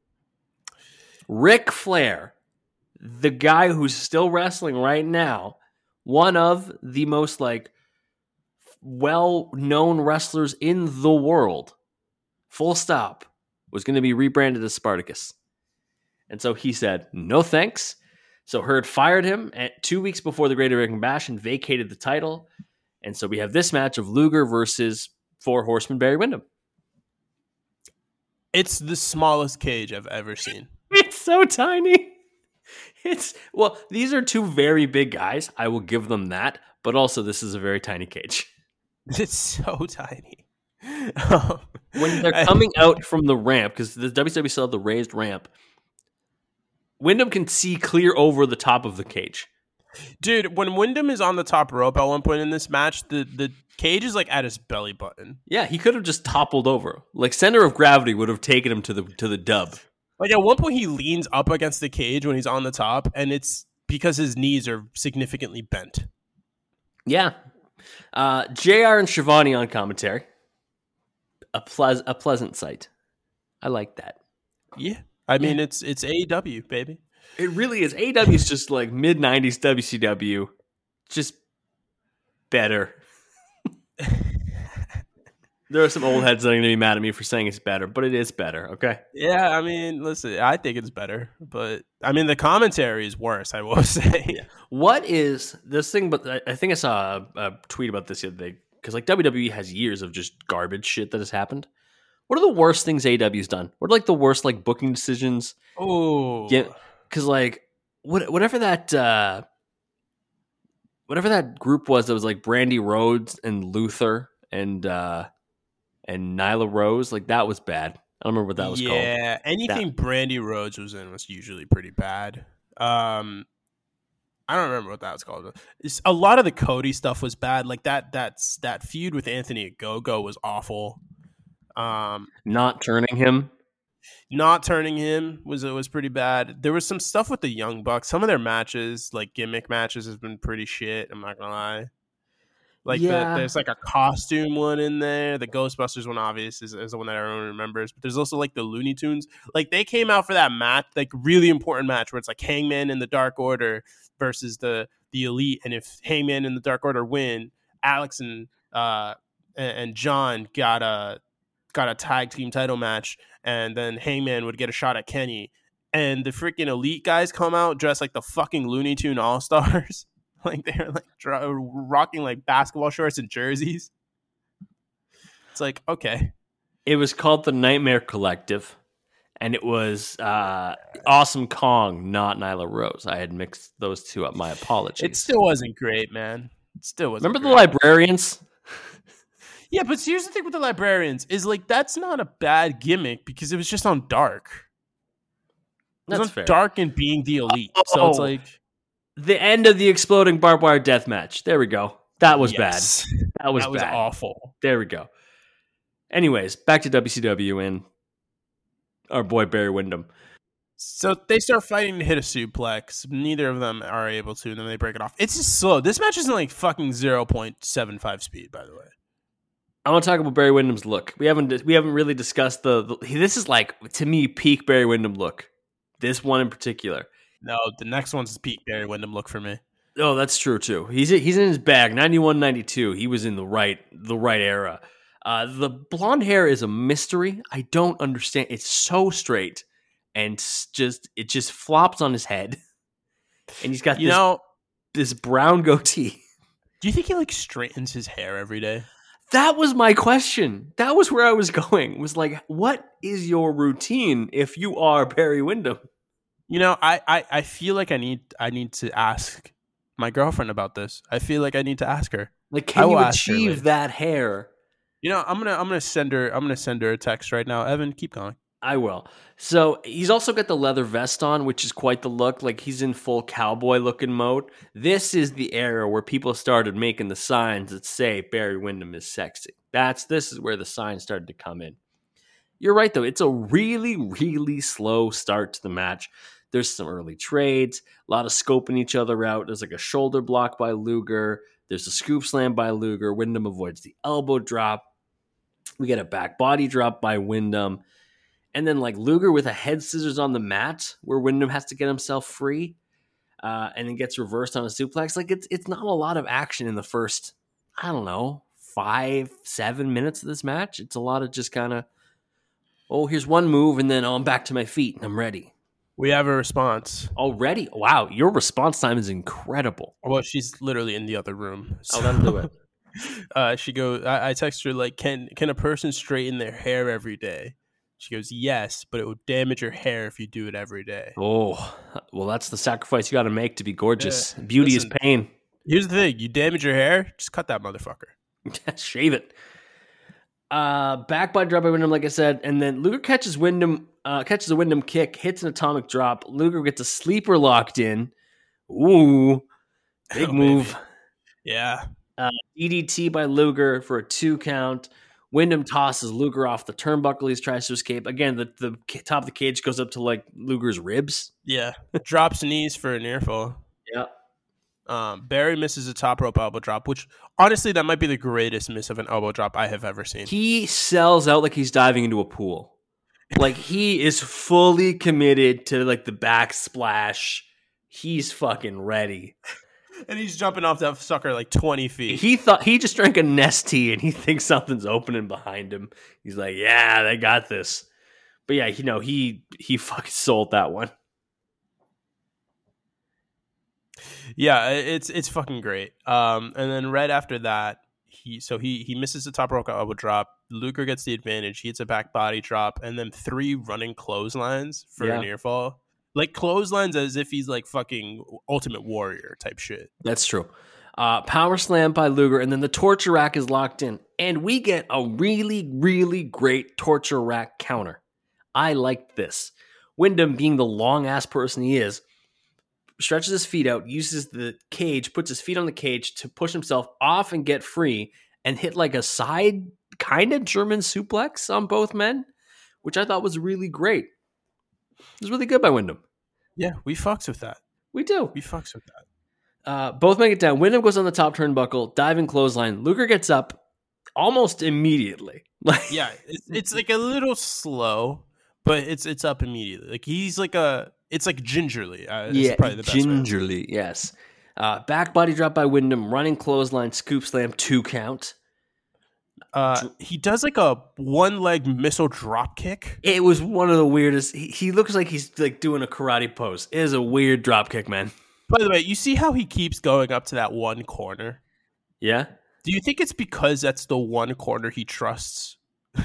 Speaker 1: Ric Flair, the guy who's still wrestling right now, one of the most like well-known wrestlers in the world, full stop, was going to be rebranded as Spartacus. And so he said, no thanks. So Herd fired him at two weeks before the Great American Bash and vacated the title. And so we have this match of Luger versus Four Horsemen Barry Windham.
Speaker 2: It's the smallest cage I've ever seen.
Speaker 1: It's so tiny. It's well, these are two very big guys. I will give them that. But also, this is a very tiny cage.
Speaker 2: It's so tiny. Um,
Speaker 1: When they're coming out from the ramp, because the W C W still have the raised ramp, Wyndham can see clear over the top of the cage.
Speaker 2: Dude, when Wyndham is on the top rope at one point in this match, the, the cage is like at his belly button.
Speaker 1: Yeah, he could have just toppled over. Like center of gravity would have taken him to the to the dub.
Speaker 2: Like at one point he leans up against the cage when he's on the top, and it's because his knees are significantly bent.
Speaker 1: Yeah. Uh, J R and Shivani on commentary. A, pleas- a pleasant sight. I like that.
Speaker 2: Yeah. I mean, it's it's A E W, baby.
Speaker 1: It really is. A E W is just like mid-nineties W C W. Just better. There are some old heads that are going to be mad at me for saying it's better, but it is better, okay?
Speaker 2: Yeah, I mean, listen, I think it's better, but I mean, the commentary is worse, I will say.
Speaker 1: Yeah. What is this thing? But I- I think I saw a, a tweet about this the other day because like W W E has years of just garbage shit that has happened. What are the worst things A E W's done? What are like the worst like booking decisions?
Speaker 2: Oh,
Speaker 1: Yeah, because like what, whatever that uh, whatever that group was that was like Brandy Rhodes and Luther and uh, and Nyla Rose, like that was bad. I don't remember what that was
Speaker 2: yeah,
Speaker 1: called.
Speaker 2: Yeah, anything
Speaker 1: That-
Speaker 2: Brandy Rhodes was in was usually pretty bad. Um, I don't remember what that was called. It's, a lot of the Cody stuff was bad. Like that, that's that feud with Anthony Ogogo was awful. Um,
Speaker 1: Not turning him.
Speaker 2: not turning him was was pretty bad. There was some stuff with the Young Bucks. Some of their matches, like gimmick matches, have been pretty shit. I'm not gonna lie. Like the
Speaker 1: Yeah.
Speaker 2: there's like a costume one in there. The Ghostbusters one, obvious, is, is the one that everyone remembers. But there's also like the Looney Tunes. Like they came out for that match, like really important match where it's like Hangman and the Dark Order versus the the Elite. And if Hangman and the Dark Order win, Alex and uh and, and John got a got a tag team title match, and then Hangman would get a shot at Kenny. And the freaking Elite guys come out dressed like the fucking Looney Tune All Stars. Like they're like dra- rocking like basketball shorts and jerseys. It's like, okay.
Speaker 1: It was called the Nightmare Collective, and it was uh, Awesome Kong, not Nyla Rose. I had mixed those two up. My apologies.
Speaker 2: It still wasn't great, man. It still wasn't.
Speaker 1: Remember
Speaker 2: great.
Speaker 1: the Librarians?
Speaker 2: Yeah, but here's the thing with the Librarians is like that's not a bad gimmick because it was just on Dark. It was
Speaker 1: That's
Speaker 2: on
Speaker 1: fair.
Speaker 2: Dark and being the Elite,
Speaker 1: Oh.
Speaker 2: so it's like
Speaker 1: The end of the exploding barbed wire death match. There we go. That was
Speaker 2: yes.
Speaker 1: bad. That was
Speaker 2: that was
Speaker 1: bad.
Speaker 2: awful.
Speaker 1: There we go. Anyways, back to W C W and our boy Barry Windham.
Speaker 2: So they start fighting to hit a suplex. Neither of them are able to, and then they break it off. It's just slow. This match isn't like fucking zero point seven five speed, by the way.
Speaker 1: I want to talk about Barry Windham's look. We haven't we haven't really discussed the, the this is like to me peak Barry Windham look. This one in particular.
Speaker 2: No, the next one's peak Barry Windham look for me.
Speaker 1: Oh, that's true too. He's he's in his bag. ninety-one, ninety-two He was in the right the right era. Uh, the blonde hair is a mystery. I don't understand. It's so straight and just it just flops on his head, and he's got
Speaker 2: You
Speaker 1: this,
Speaker 2: know,
Speaker 1: this brown goatee.
Speaker 2: do you think he like straightens his hair every day?
Speaker 1: That was my question. That was where I was going. Was like, what is your routine if you are Barry Windham?
Speaker 2: You know, I, I, I feel like I need I need to ask my girlfriend about this. I feel like I need to ask her.
Speaker 1: Like,
Speaker 2: I
Speaker 1: can you
Speaker 2: will ask her
Speaker 1: achieve
Speaker 2: later.
Speaker 1: that hair?
Speaker 2: You know, I'm gonna I'm gonna send her I'm gonna send her a text right now. Evan, keep going.
Speaker 1: I will. So he's also got the leather vest on, which is quite the look. Like he's in full cowboy looking mode. This is the era where people started making the signs that say Barry Windham is sexy. That's this is where the signs started to come in. You're right though. It's a really, really slow start to the match. There's some early trades, a lot of scoping each other out. There's like a shoulder block by Luger. There's a scoop slam by Luger. Windham avoids the elbow drop. We get a back body drop by Windham. And then like Luger with a head scissors on the mat where Windham has to get himself free uh, and then gets reversed on a suplex. Like it's it's not a lot of action in the first, I don't know, five, seven minutes of this match. It's a lot of just kind of, oh, here's one move and then oh, I'm back to my feet and I'm ready.
Speaker 2: We have a response.
Speaker 1: Already? Wow, your response time is incredible.
Speaker 2: Well, she's literally in the other room.
Speaker 1: Oh, that'll do it.
Speaker 2: uh, she goes. I, I text her like, "Can can a person straighten their hair every day?" She goes, "Yes, but it would damage your hair if you do it every day."
Speaker 1: Oh, well, that's the sacrifice you got to make to be gorgeous. Yeah, Beauty
Speaker 2: listen,
Speaker 1: is pain.
Speaker 2: Here's the thing: you damage your hair, just cut that motherfucker.
Speaker 1: Shave it. Uh, back by drop by Windham, like I said, and then Luger catches Windham, uh, catches a Windham kick, hits an atomic drop. Luger gets a sleeper locked in. Ooh, big
Speaker 2: oh,
Speaker 1: move.
Speaker 2: Baby. Yeah.
Speaker 1: Uh, D D T by Luger for a two count. Windham tosses Luger off the turnbuckle. He tries to escape. Again, the, the top of the cage goes up to like Luger's ribs.
Speaker 2: Yeah. Drops knees for a near fall.
Speaker 1: Yeah.
Speaker 2: Um, Barry misses a top rope elbow drop, which honestly, that might be the greatest miss of an elbow drop I have ever seen.
Speaker 1: He sells out like he's diving into a pool. Like he is fully committed to like the back splash. He's fucking ready.
Speaker 2: And he's jumping off that sucker like twenty feet.
Speaker 1: He thought he just drank a Nestea and he thinks something's opening behind him. He's like, yeah, they got this. But yeah, you know, he he fucking sold that one.
Speaker 2: Yeah, it's it's fucking great. Um, and then right after that, he so he he misses the top rope elbow drop. Luger gets the advantage. He hits a back body drop, and then three running clotheslines for
Speaker 1: yeah.
Speaker 2: a near fall. Like clotheslines as if he's like fucking Ultimate Warrior type shit.
Speaker 1: That's true. Uh, power slam by Luger, and then the torture rack is locked in, and we get a really, really great torture rack counter. I liked this. Windham, being the long ass person he is, stretches his feet out, uses the cage, puts his feet on the cage to push himself off and get free, and hit like a side kind of German suplex on both men, which I thought was really great. It was really good by Wyndham.
Speaker 2: Yeah, we fucks with that.
Speaker 1: We do.
Speaker 2: We fucks with that.
Speaker 1: Uh, both men get down. Wyndham goes on the top turnbuckle, diving clothesline. Luger gets up almost immediately. Like,
Speaker 2: yeah, it's, it's like a little slow, but it's it's up immediately. Like he's like a, it's like gingerly. Uh,
Speaker 1: yeah,
Speaker 2: probably the best
Speaker 1: gingerly.
Speaker 2: way.
Speaker 1: Yes. Uh, back body drop by Wyndham, running clothesline, scoop slam, two count.
Speaker 2: Uh, he does like a one leg missile drop kick.
Speaker 1: It was one of the weirdest. He, he looks like he's like doing a karate pose. It is a weird drop kick, man.
Speaker 2: By the way, you see how he keeps going up to that one corner?
Speaker 1: Yeah.
Speaker 2: Do you think it's because that's the one corner he trusts?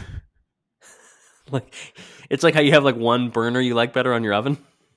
Speaker 1: Like, it's like how you have like one burner you like better on your oven.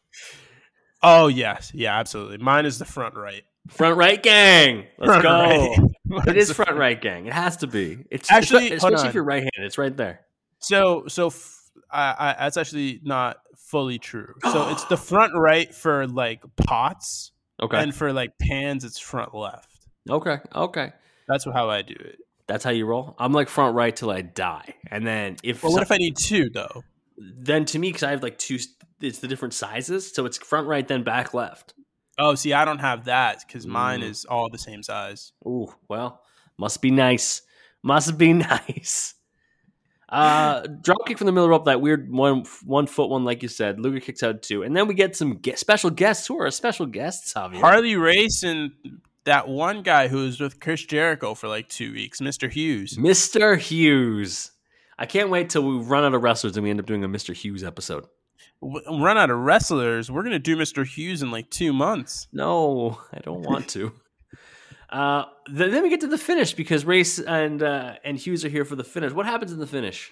Speaker 2: Oh yes, yeah, absolutely. Mine is the front right.
Speaker 1: Front right gang. Let's
Speaker 2: Front
Speaker 1: go.
Speaker 2: right.
Speaker 1: It is front right gang. It has to be. It's
Speaker 2: actually,
Speaker 1: especially if you're right-handed. It's right there.
Speaker 2: So, so f- I, I, that's actually not fully true. So it's the front right for like pots.
Speaker 1: Okay.
Speaker 2: And for like pans, it's front left.
Speaker 1: Okay. Okay.
Speaker 2: That's how I do it.
Speaker 1: That's how you roll? I'm like front right till I die. And then if...
Speaker 2: Well, what if I need two, though?
Speaker 1: Then to me, because I have like two... It's the different sizes. So it's front right, then back left.
Speaker 2: Oh, see, I don't have that because mine
Speaker 1: Mm.
Speaker 2: is all the same size.
Speaker 1: Ooh, well, must be nice. Must be nice. Uh, drop kick from the middle rope, that weird one one foot one, like you said. Luger kicks out two. And then we get some ge- special guests. Who are our special guests, Javier?
Speaker 2: Harley Race and that one guy who was with Chris Jericho for like two weeks, Mister Hughes.
Speaker 1: Mister Hughes. I can't wait till we run out of wrestlers and we end up doing a Mister Hughes episode.
Speaker 2: W- run out of wrestlers. We're going to do Mister Hughes in like two months.
Speaker 1: No, I don't want to. uh, th- then we get to the finish because Race and uh, and Hughes are here for the finish. What happens in the finish?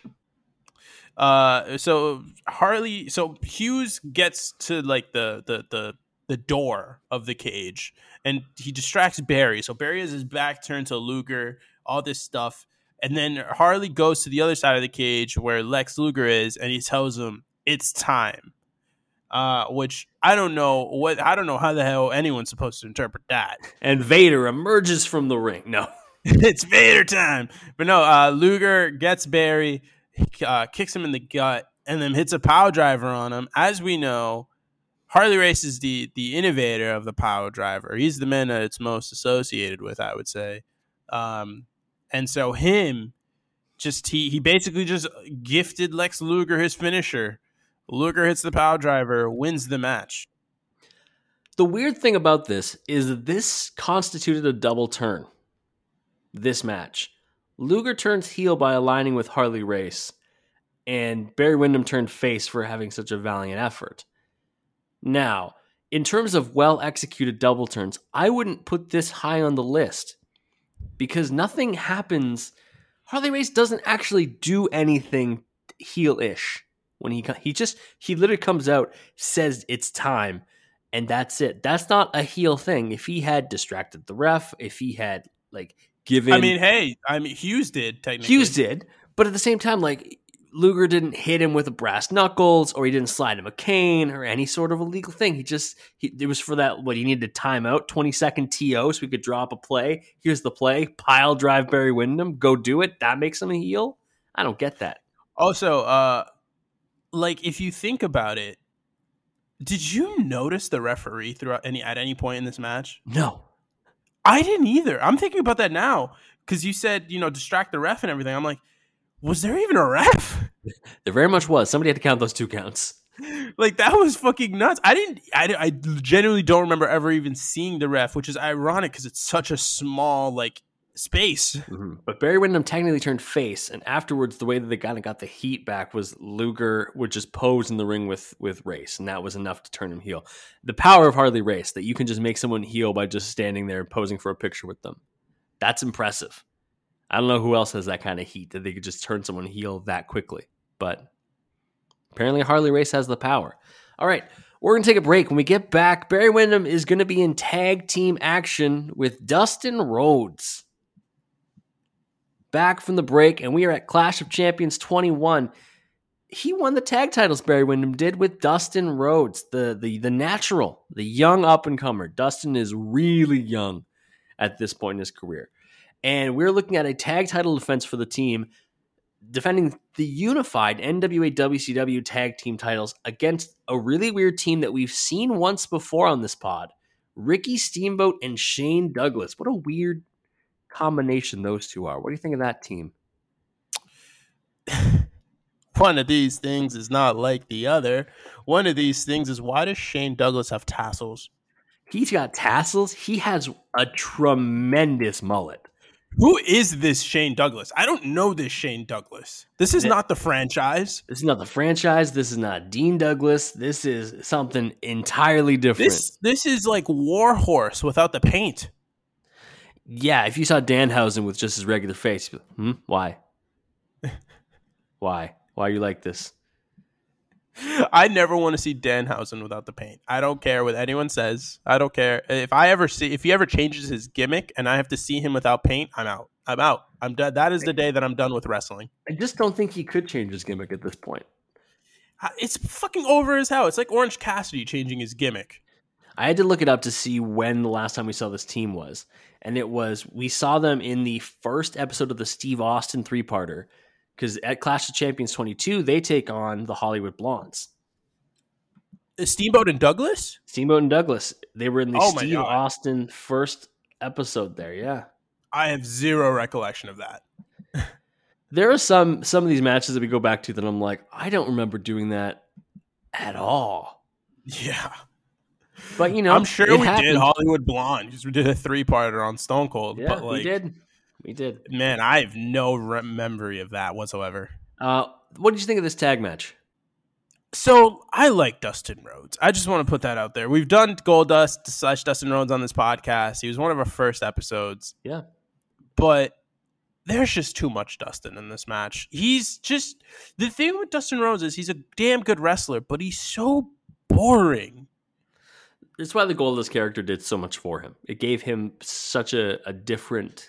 Speaker 2: Uh, so Harley, so Hughes gets to like the the the the door of the cage, and he distracts Barry. So Barry has his back turned to Luger, all this stuff, and then Harley goes to the other side of the cage where Lex Luger is, and he tells him it's time. Uh, which I don't know what I don't know how the hell anyone's supposed to interpret that.
Speaker 1: And Vader emerges from the ring. No,
Speaker 2: It's Vader time. But no, uh, Luger gets Barry, uh, kicks him in the gut, and then hits a power driver on him. As we know, Harley Race is the the innovator of the power driver. He's the man that it's most associated with, I would say. Um, and so him, just he he basically just gifted Lex Luger his finisher. Luger hits the power driver, wins the match.
Speaker 1: the weird thing about this is that this constituted a double turn. This match, Luger turns heel by aligning with Harley Race, and Barry Windham turned face for having such a valiant effort. Now, in terms of well-executed double turns, I wouldn't put this high on the list because nothing happens. Harley Race doesn't actually do anything heel-ish when he he just he literally comes out, says it's time, and that's it. That's not a heel thing. If he had distracted the ref, if he had like given,
Speaker 2: I mean, hey, I mean Hughes did technically.
Speaker 1: Hughes did, but at the same time, like Luger didn't hit him with a brass knuckles, or he didn't slide him a cane, or any sort of illegal thing. He just he, it was for that what he needed to time out, twenty second T O, so we could drop a play. Here's the play: pile drive Barry Windham, go do it. That makes him a heel. I don't get that.
Speaker 2: Also, uh, like if you think about it, did you notice the referee throughout any at any point in this match?
Speaker 1: No,
Speaker 2: I didn't either. I'm thinking about that now because you said you know distract the ref and everything. I'm like, was there even a ref?
Speaker 1: there very much was. Somebody had to count those two counts.
Speaker 2: Like that was fucking nuts. I didn't. I, I genuinely don't remember ever even seeing the ref, which is ironic because it's such a small like space.
Speaker 1: Mm-hmm. But Barry Windham technically turned face, and afterwards, the way that they kind of got the heat back was Luger would just pose in the ring with with Race, and that was enough to turn him heel. The power of Harley Race, that you can just make someone heel by just standing there and posing for a picture with them. That's impressive. I don't know who else has that kind of heat that they could just turn someone heel that quickly, but apparently Harley Race has the power. All right, we're going to take a break. When we get back, Barry Windham is going to be in tag team action with Dustin Rhodes. Back from the break, and we are at Clash of Champions twenty-one. He won the tag titles, Barry Windham did, with Dustin Rhodes, the, the, the natural, the young up-and-comer. Dustin is really young at this point in his career. And we're looking at a tag title defense for the team. defending the unified N W A W C W tag team titles against a really weird team that we've seen once before on this pod. Ricky Steamboat and Shane Douglas. What a weird combination those two are. What do you think of that team?
Speaker 2: One of these things is not like the other. One of these things is, why does Shane Douglas have tassels?
Speaker 1: He's got tassels. He has a tremendous mullet.
Speaker 2: Who is this Shane Douglas? I don't know this Shane Douglas. This is not the franchise.
Speaker 1: This is not the franchise. This is not Dean Douglas. This is something entirely different.
Speaker 2: This this is like Warhorse without the paint.
Speaker 1: Yeah, if you saw Danhausen with just his regular face, you'd be like, hmm, why? Why? Why are you like this?
Speaker 2: I never want to see Danhausen without the paint. I don't care what anyone says. I don't care. If I ever see, if he ever changes his gimmick and I have to see him without paint, I'm out. I'm out. I'm done. That is the day that I'm done with wrestling.
Speaker 1: I just don't think he could change his gimmick at this point.
Speaker 2: It's fucking over as hell. It's like Orange Cassidy changing his gimmick.
Speaker 1: I had to look it up to see when the last time we saw this team was. And it was, we saw them in the first episode of the Steve Austin three-parter. Because at Clash of Champions twenty-two, they take on the Hollywood Blondes.
Speaker 2: Steamboat and Douglas?
Speaker 1: Steamboat and Douglas. They were in the
Speaker 2: Oh
Speaker 1: Steve Austin first episode there, yeah.
Speaker 2: I have zero recollection of that.
Speaker 1: There are some some of these matches that we go back to that I'm like, I don't remember doing that at all.
Speaker 2: Yeah.
Speaker 1: But, you know,
Speaker 2: I'm sure we
Speaker 1: happened.
Speaker 2: did Hollywood Blonde because we did a three-parter on Stone Cold.
Speaker 1: Yeah,
Speaker 2: but like,
Speaker 1: we did. We did.
Speaker 2: Man, I have no re- memory of that whatsoever.
Speaker 1: Uh, what did you think of this tag match?
Speaker 2: So I like Dustin Rhodes. I just want to put that out there. We've done Goldust slash Dustin Rhodes on this podcast. He was one of our first episodes.
Speaker 1: Yeah.
Speaker 2: But there's just too much Dustin in this match. He's just... The thing with Dustin Rhodes is he's a damn good wrestler, but he's so boring.
Speaker 1: That's why the Goldust character did so much for him. It gave him such a, a different...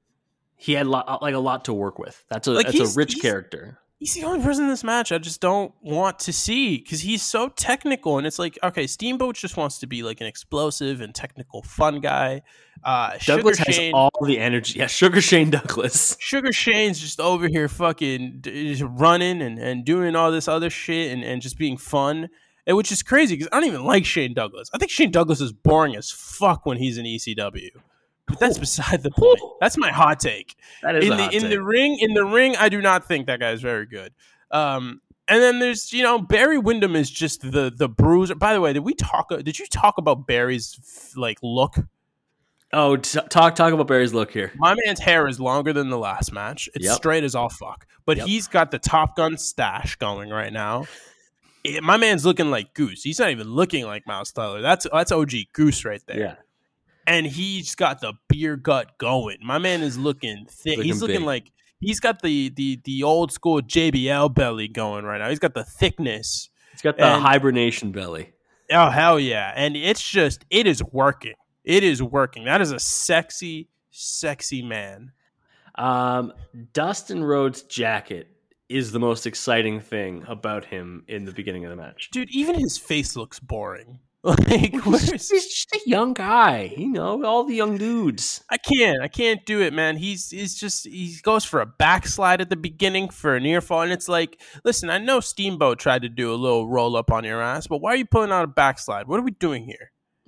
Speaker 1: He had lot, like a lot to work with. That's a like that's a rich character.
Speaker 2: He's the only person in this match I just don't want to see because he's so technical. And it's like, okay, Steamboat just wants to be like an explosive and technical fun guy. Uh,
Speaker 1: Douglas
Speaker 2: Sugar
Speaker 1: has
Speaker 2: Shane,
Speaker 1: all the energy. Yeah, Sugar Shane Douglas.
Speaker 2: Sugar Shane's just over here fucking just running and, and doing all this other shit and, and just being fun. And which is crazy because I don't even like Shane Douglas. I think Shane Douglas is boring as fuck when he's in E C W. But that's beside the point. That's my hot take.
Speaker 1: That is
Speaker 2: in
Speaker 1: a
Speaker 2: the
Speaker 1: hot
Speaker 2: in
Speaker 1: take.
Speaker 2: the ring. In the ring, I do not think that guy is very good. Um, and then there's you know Barry Windham is just the the bruiser. By the way, did we talk? Did you talk about Barry's like look?
Speaker 1: Oh, t- talk talk about Barry's look here.
Speaker 2: My man's hair is longer than the last match. It's
Speaker 1: Yep.
Speaker 2: straight as all fuck. But
Speaker 1: Yep.
Speaker 2: he's got the Top Gun stash going right now. It- my man's looking like Goose. He's not even looking like Miles Teller. That's that's O G Goose right there.
Speaker 1: Yeah.
Speaker 2: And he's got the beer gut going. My man is looking thick.
Speaker 1: Looking
Speaker 2: he's looking
Speaker 1: big.
Speaker 2: like he's got the the the old school J B L belly going right now. He's got the thickness.
Speaker 1: He's got the
Speaker 2: And-
Speaker 1: hibernation belly.
Speaker 2: Oh hell yeah! And it's just it is working. It is working. That is a sexy, sexy man.
Speaker 1: Um, Dustin Rhodes' jacket is the most exciting thing about him in the beginning of the match.
Speaker 2: Dude, even his face looks boring. Like,
Speaker 1: He's,
Speaker 2: where's,
Speaker 1: he's just a young guy, you know, all the young dudes.
Speaker 2: I can't, I can't do it, man. He's, he's just, he goes for a backslide at the beginning for a near fall, and it's like, listen, I know Steamboat tried to do a little roll up on your ass, but why are you pulling out a backslide? What are we doing here?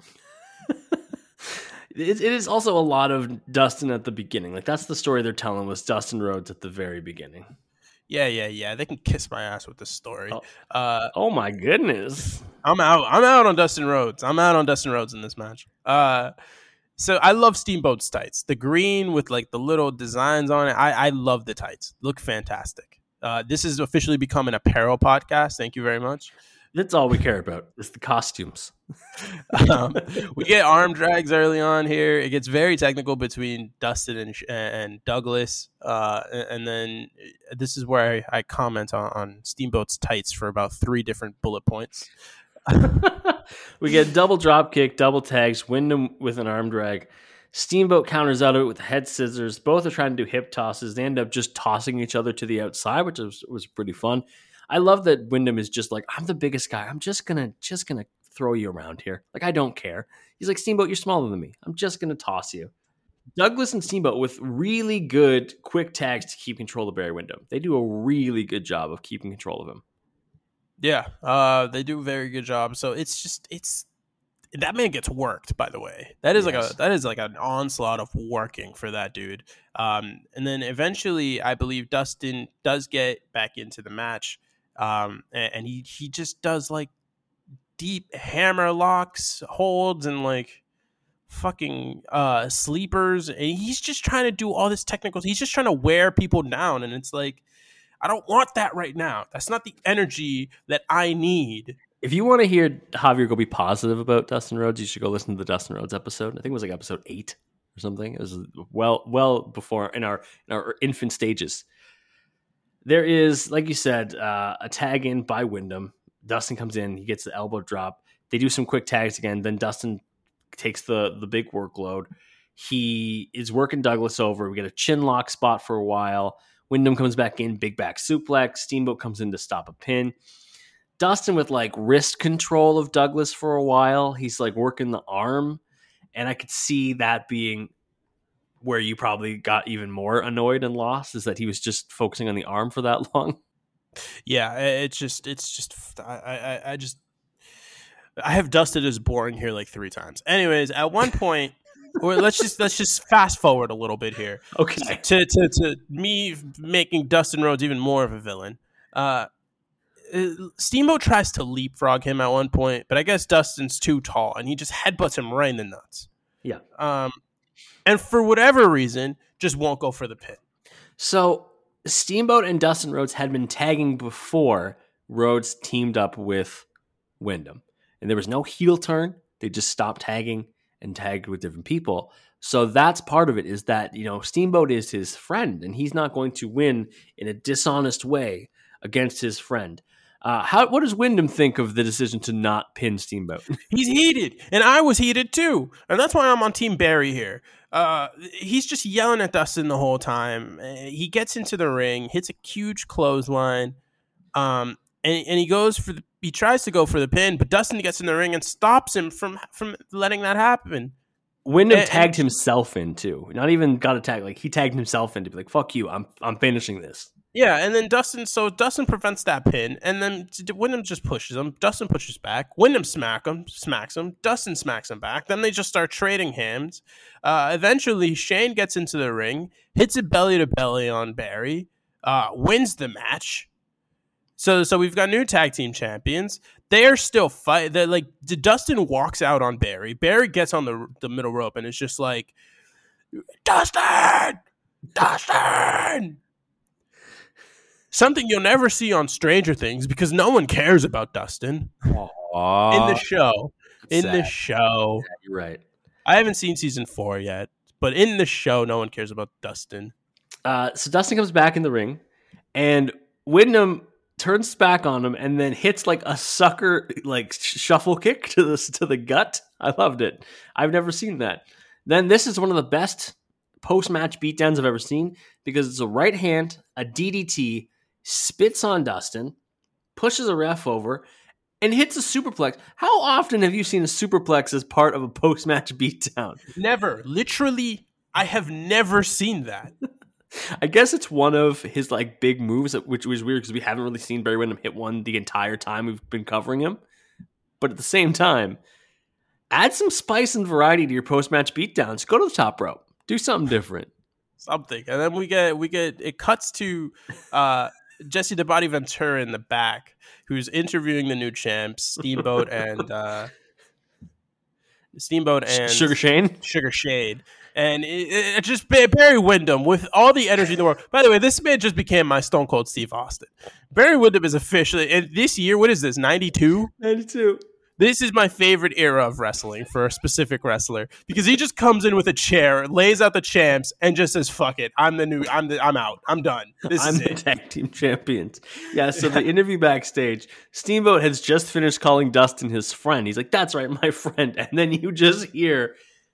Speaker 1: It, it is also a lot of Dustin at the beginning. Like that's the story they're telling was Dustin Rhodes at the very beginning.
Speaker 2: Yeah, yeah, yeah. They can kiss my ass with this story.
Speaker 1: Oh.
Speaker 2: Uh,
Speaker 1: Oh my goodness.
Speaker 2: I'm out. I'm out on Dustin Rhodes. I'm out on Dustin Rhodes in this match. Uh, so I love Steamboat's tights. The green with like the little designs on it. I, I love the tights. Look fantastic. Uh, this has officially become an apparel podcast. Thank you very much.
Speaker 1: That's all we care about is the costumes.
Speaker 2: Um, we get arm drags early on here. It gets very technical between Dustin and, and Douglas. Uh, and then this is where I, I comment on, on Steamboat's tights for about three different bullet points.
Speaker 1: We get double drop kick, double tags, Wyndham with an arm drag. Steamboat counters out of it with head scissors. Both are trying to do hip tosses. They end up just tossing each other to the outside, which was, was pretty fun. I love that Wyndham is just like, I'm the biggest guy. I'm just gonna just gonna throw you around here. Like I don't care. He's like, Steamboat, you're smaller than me. I'm just gonna toss you. Douglas and Steamboat with really good quick tags to keep control of Barry Windham. They do a really good job of keeping control of him.
Speaker 2: Yeah, uh, they do a very good job. So it's just it's that man gets worked. By the way, that is yes. like a that is like an onslaught of working for that dude. Um, and then eventually, I believe Dustin does get back into the match, um, and, and he he just does like deep hammer locks, holds, and like fucking uh, sleepers. And he's just trying to do all this technical. He's just trying to wear people down, and it's like, I don't want that right now. That's not the energy that I need.
Speaker 1: If you want to hear Javier go be positive about Dustin Rhodes, you should go listen to the Dustin Rhodes episode. I think it was like episode eight or something. It was well, well before in our in our infant stages. There is, like you said, uh, a tag in by Windham. Dustin comes in, he gets the elbow drop. They do some quick tags again. Then Dustin takes the the big workload. He is working Douglas over. We get a chin lock spot for a while. Windham comes back in, big back suplex. Steamboat comes in to stop a pin. Dustin with like wrist control of Douglas for a while. He's like working the arm. And I could see that being where you probably got even more annoyed and lost, is that he was just focusing on the arm for that long.
Speaker 2: Yeah, it's just, it's just, I, I, I just, I have dusted as boring here like three times. Anyways, at one point, or let's just let's just fast forward a little bit here.
Speaker 1: Okay.
Speaker 2: To to to me making Dustin Rhodes even more of a villain. Uh, Steamboat tries to leapfrog him at one point, but I guess Dustin's too tall and he just headbutts him right in the nuts.
Speaker 1: Yeah.
Speaker 2: Um, and for whatever reason, just won't go for the pin.
Speaker 1: So Steamboat and Dustin Rhodes had been tagging before Rhodes teamed up with Windham, and there was no heel turn. They just stopped tagging and tagged with different people. So that's part of it, is that, you know, Steamboat is his friend and he's not going to win in a dishonest way against his friend. Uh, how, what does Windham think of the decision to not pin Steamboat?
Speaker 2: He's heated, and I was heated too. And that's why I'm on Team Barry here. Uh, he's just yelling at Dustin the whole time. He gets into the ring, hits a huge clothesline, um, and, and he goes for the, he tries to go for the pin, but Dustin gets in the ring and stops him from from letting that happen.
Speaker 1: Windham
Speaker 2: and,
Speaker 1: tagged
Speaker 2: and,
Speaker 1: himself in too. Not even got a tag. Like, he tagged himself in to be like, "Fuck you, I'm I'm finishing this."
Speaker 2: Yeah, and then Dustin, so Dustin prevents that pin, and then Windham just pushes him. Dustin pushes back. Windham smack him, smacks him. Dustin smacks him back. Then they just start trading hands. Uh, eventually, Shane gets into the ring, hits it belly to belly on Barry, uh, wins the match. So, so we've got new tag team champions. They are still fight. They're like, Dustin walks out on Barry. Barry gets on the the middle rope, and it's just like, Dustin, Dustin. Something you'll never see on Stranger Things, because no one cares about Dustin.
Speaker 1: Aww.
Speaker 2: In the show. In
Speaker 1: Sad.
Speaker 2: the show.
Speaker 1: Yeah, you're right.
Speaker 2: I haven't seen season four yet, but in the show, no one cares about Dustin.
Speaker 1: Uh, so Dustin comes back in the ring, and Windham turns back on him and then hits like a sucker like shuffle kick to the, to the gut. I loved it. I've never seen that. Then this is one of the best post-match beatdowns I've ever seen, because it's a right hand, a D D T, spits on Dustin, pushes a ref over, and hits a superplex. How often have you seen a superplex as part of a post-match beatdown?
Speaker 2: Never. Literally, I have never seen that.
Speaker 1: I guess it's one of his like big moves, which was weird because we haven't really seen Barry Windham hit one the entire time we've been covering him. But at the same time, add some spice and variety to your post-match beatdowns. Go to the top rope. Do something different.
Speaker 2: Something. And then we get, we get, it cuts to uh, Jesse the Body Ventura in the back, who's interviewing the new champs, Steamboat and, uh, Steamboat and
Speaker 1: Sugar Shane.
Speaker 2: Sugar Shade. And it, it just Barry Windham with all the energy in the world. By the way, this man just became my Stone Cold Steve Austin. Barry Windham is officially, and this year, what is this, ninety-two?
Speaker 1: ninety-two.
Speaker 2: This is my favorite era of wrestling for a specific wrestler, because he just comes in with a chair, lays out the champs, and just says, "Fuck it, I'm the new, I'm the, I'm out, I'm done. This
Speaker 1: I'm
Speaker 2: is
Speaker 1: the
Speaker 2: it."
Speaker 1: tag team champions." Yeah. So the interview backstage, Steamboat has just finished calling Dustin his friend. He's like, "That's right, my friend," and then you just hear,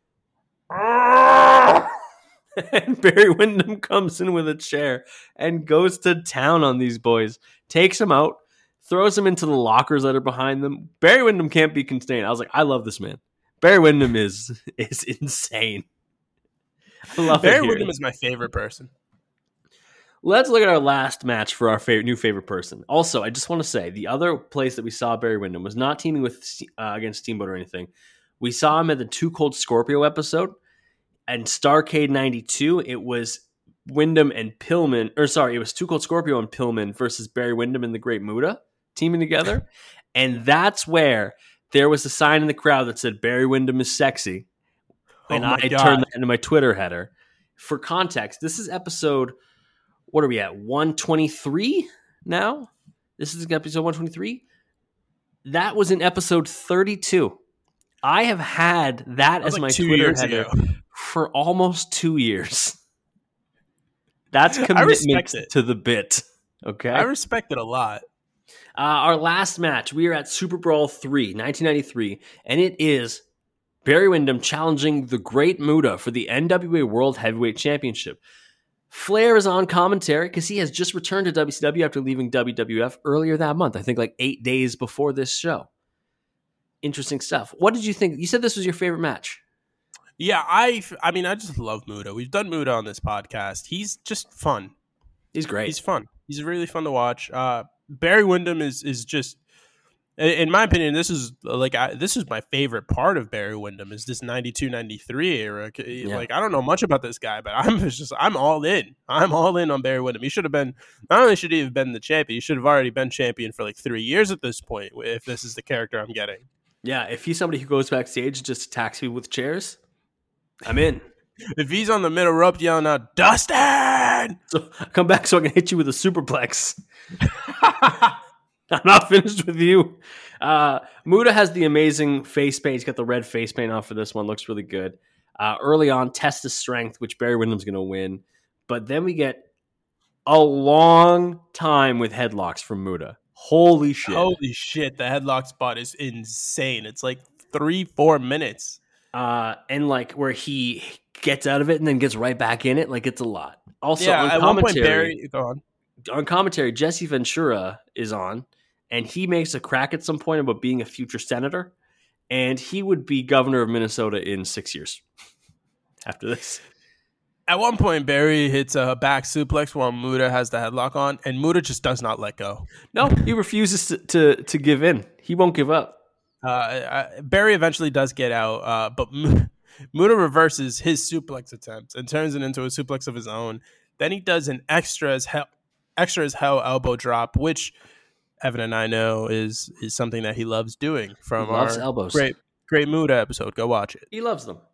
Speaker 1: and Barry Windham comes in with a chair and goes to town on these boys, takes them out, throws them into the lockers that are behind them. Barry Windham can't be contained. I was like, I love this man. Barry Windham is is insane. I love
Speaker 2: Barry
Speaker 1: it.
Speaker 2: Windham is my favorite person.
Speaker 1: Let's look at our last match for our favorite, new favorite person. Also, I just want to say the other place that we saw Barry Windham was not teaming with uh, against Steamboat or anything. We saw him at the Too Cold Scorpio episode, and Starrcade ninety-two. It was Windham and Pillman, or sorry, it was Too Cold Scorpio and Pillman versus Barry Windham and the Great Muta teaming together, and that's where there was a sign in the crowd that said Barry Windham is sexy, and
Speaker 2: oh
Speaker 1: I
Speaker 2: God.
Speaker 1: turned that into my Twitter header. For context, this is episode. What are we at? one twenty-three now? This is episode one twenty-three? That was in episode thirty-two. I have had that as
Speaker 2: like
Speaker 1: my
Speaker 2: two
Speaker 1: Twitter
Speaker 2: years
Speaker 1: header
Speaker 2: ago.
Speaker 1: for almost two years. That's
Speaker 2: I
Speaker 1: commitment
Speaker 2: respect it.
Speaker 1: to the bit. Okay.
Speaker 2: I respect it a lot.
Speaker 1: Uh, our last match, we are at Super Brawl three, nineteen ninety-three, and it is Barry Windham challenging the Great Muta for the N W A World Heavyweight Championship. Flair is on commentary because he has just returned to W C W after leaving W W F earlier that month. I think like eight days before this show. Interesting stuff. What did you think? You said this was your favorite match.
Speaker 2: Yeah, I I mean, I just love Muta. We've done Muta on this podcast. He's just fun.
Speaker 1: He's great.
Speaker 2: He's fun. He's really fun to watch. Uh, Barry Windham is is just, in my opinion, this is like I, this is my favorite part of Barry Windham is this ninety-two ninety-three era.
Speaker 1: Yeah.
Speaker 2: Like I don't know much about this guy, but I'm just I'm all in. I'm all in on Barry Windham. He should have been not only should he have been the champion, he should have already been champion for like three years at this point. If this is the character I'm getting.
Speaker 1: Yeah, if he's somebody who goes backstage and just attacks people with chairs, I'm in.
Speaker 2: If he's on the middle rope yelling out, Dustin!
Speaker 1: So come back so I can hit you with a superplex. I'm not finished with you. Uh, Muta has the amazing face paint. He's got the red face paint on for this one. Looks really good. Uh, early on, test his strength, which Barry Windham's going to win. But then we get a long time with headlocks from Muta. Holy shit.
Speaker 2: Holy shit, the headlock spot is insane. It's like three, four minutes.
Speaker 1: Uh, and like where he gets out of it and then gets right back in it. Like it's a lot. Also,
Speaker 2: yeah,
Speaker 1: on
Speaker 2: at
Speaker 1: commentary,
Speaker 2: one point, Barry, go on.
Speaker 1: on commentary, Jesse Ventura is on, and he makes a crack at some point about being a future senator, and he would be governor of Minnesota in six years after this.
Speaker 2: At one point, Barry hits a back suplex while Muta has the headlock on, and Muta just does not let go.
Speaker 1: No, he refuses to, to, to give in. He won't give up.
Speaker 2: Uh, uh, Barry eventually does get out, uh, but M- Muta reverses his suplex attempt and turns it into a suplex of his own. Then he does an extra as hell, extra as hell elbow drop, which Evan and I know is is something that he loves doing from
Speaker 1: He loves
Speaker 2: our
Speaker 1: elbows.
Speaker 2: great great Muta episode. Go watch it.
Speaker 1: He loves them.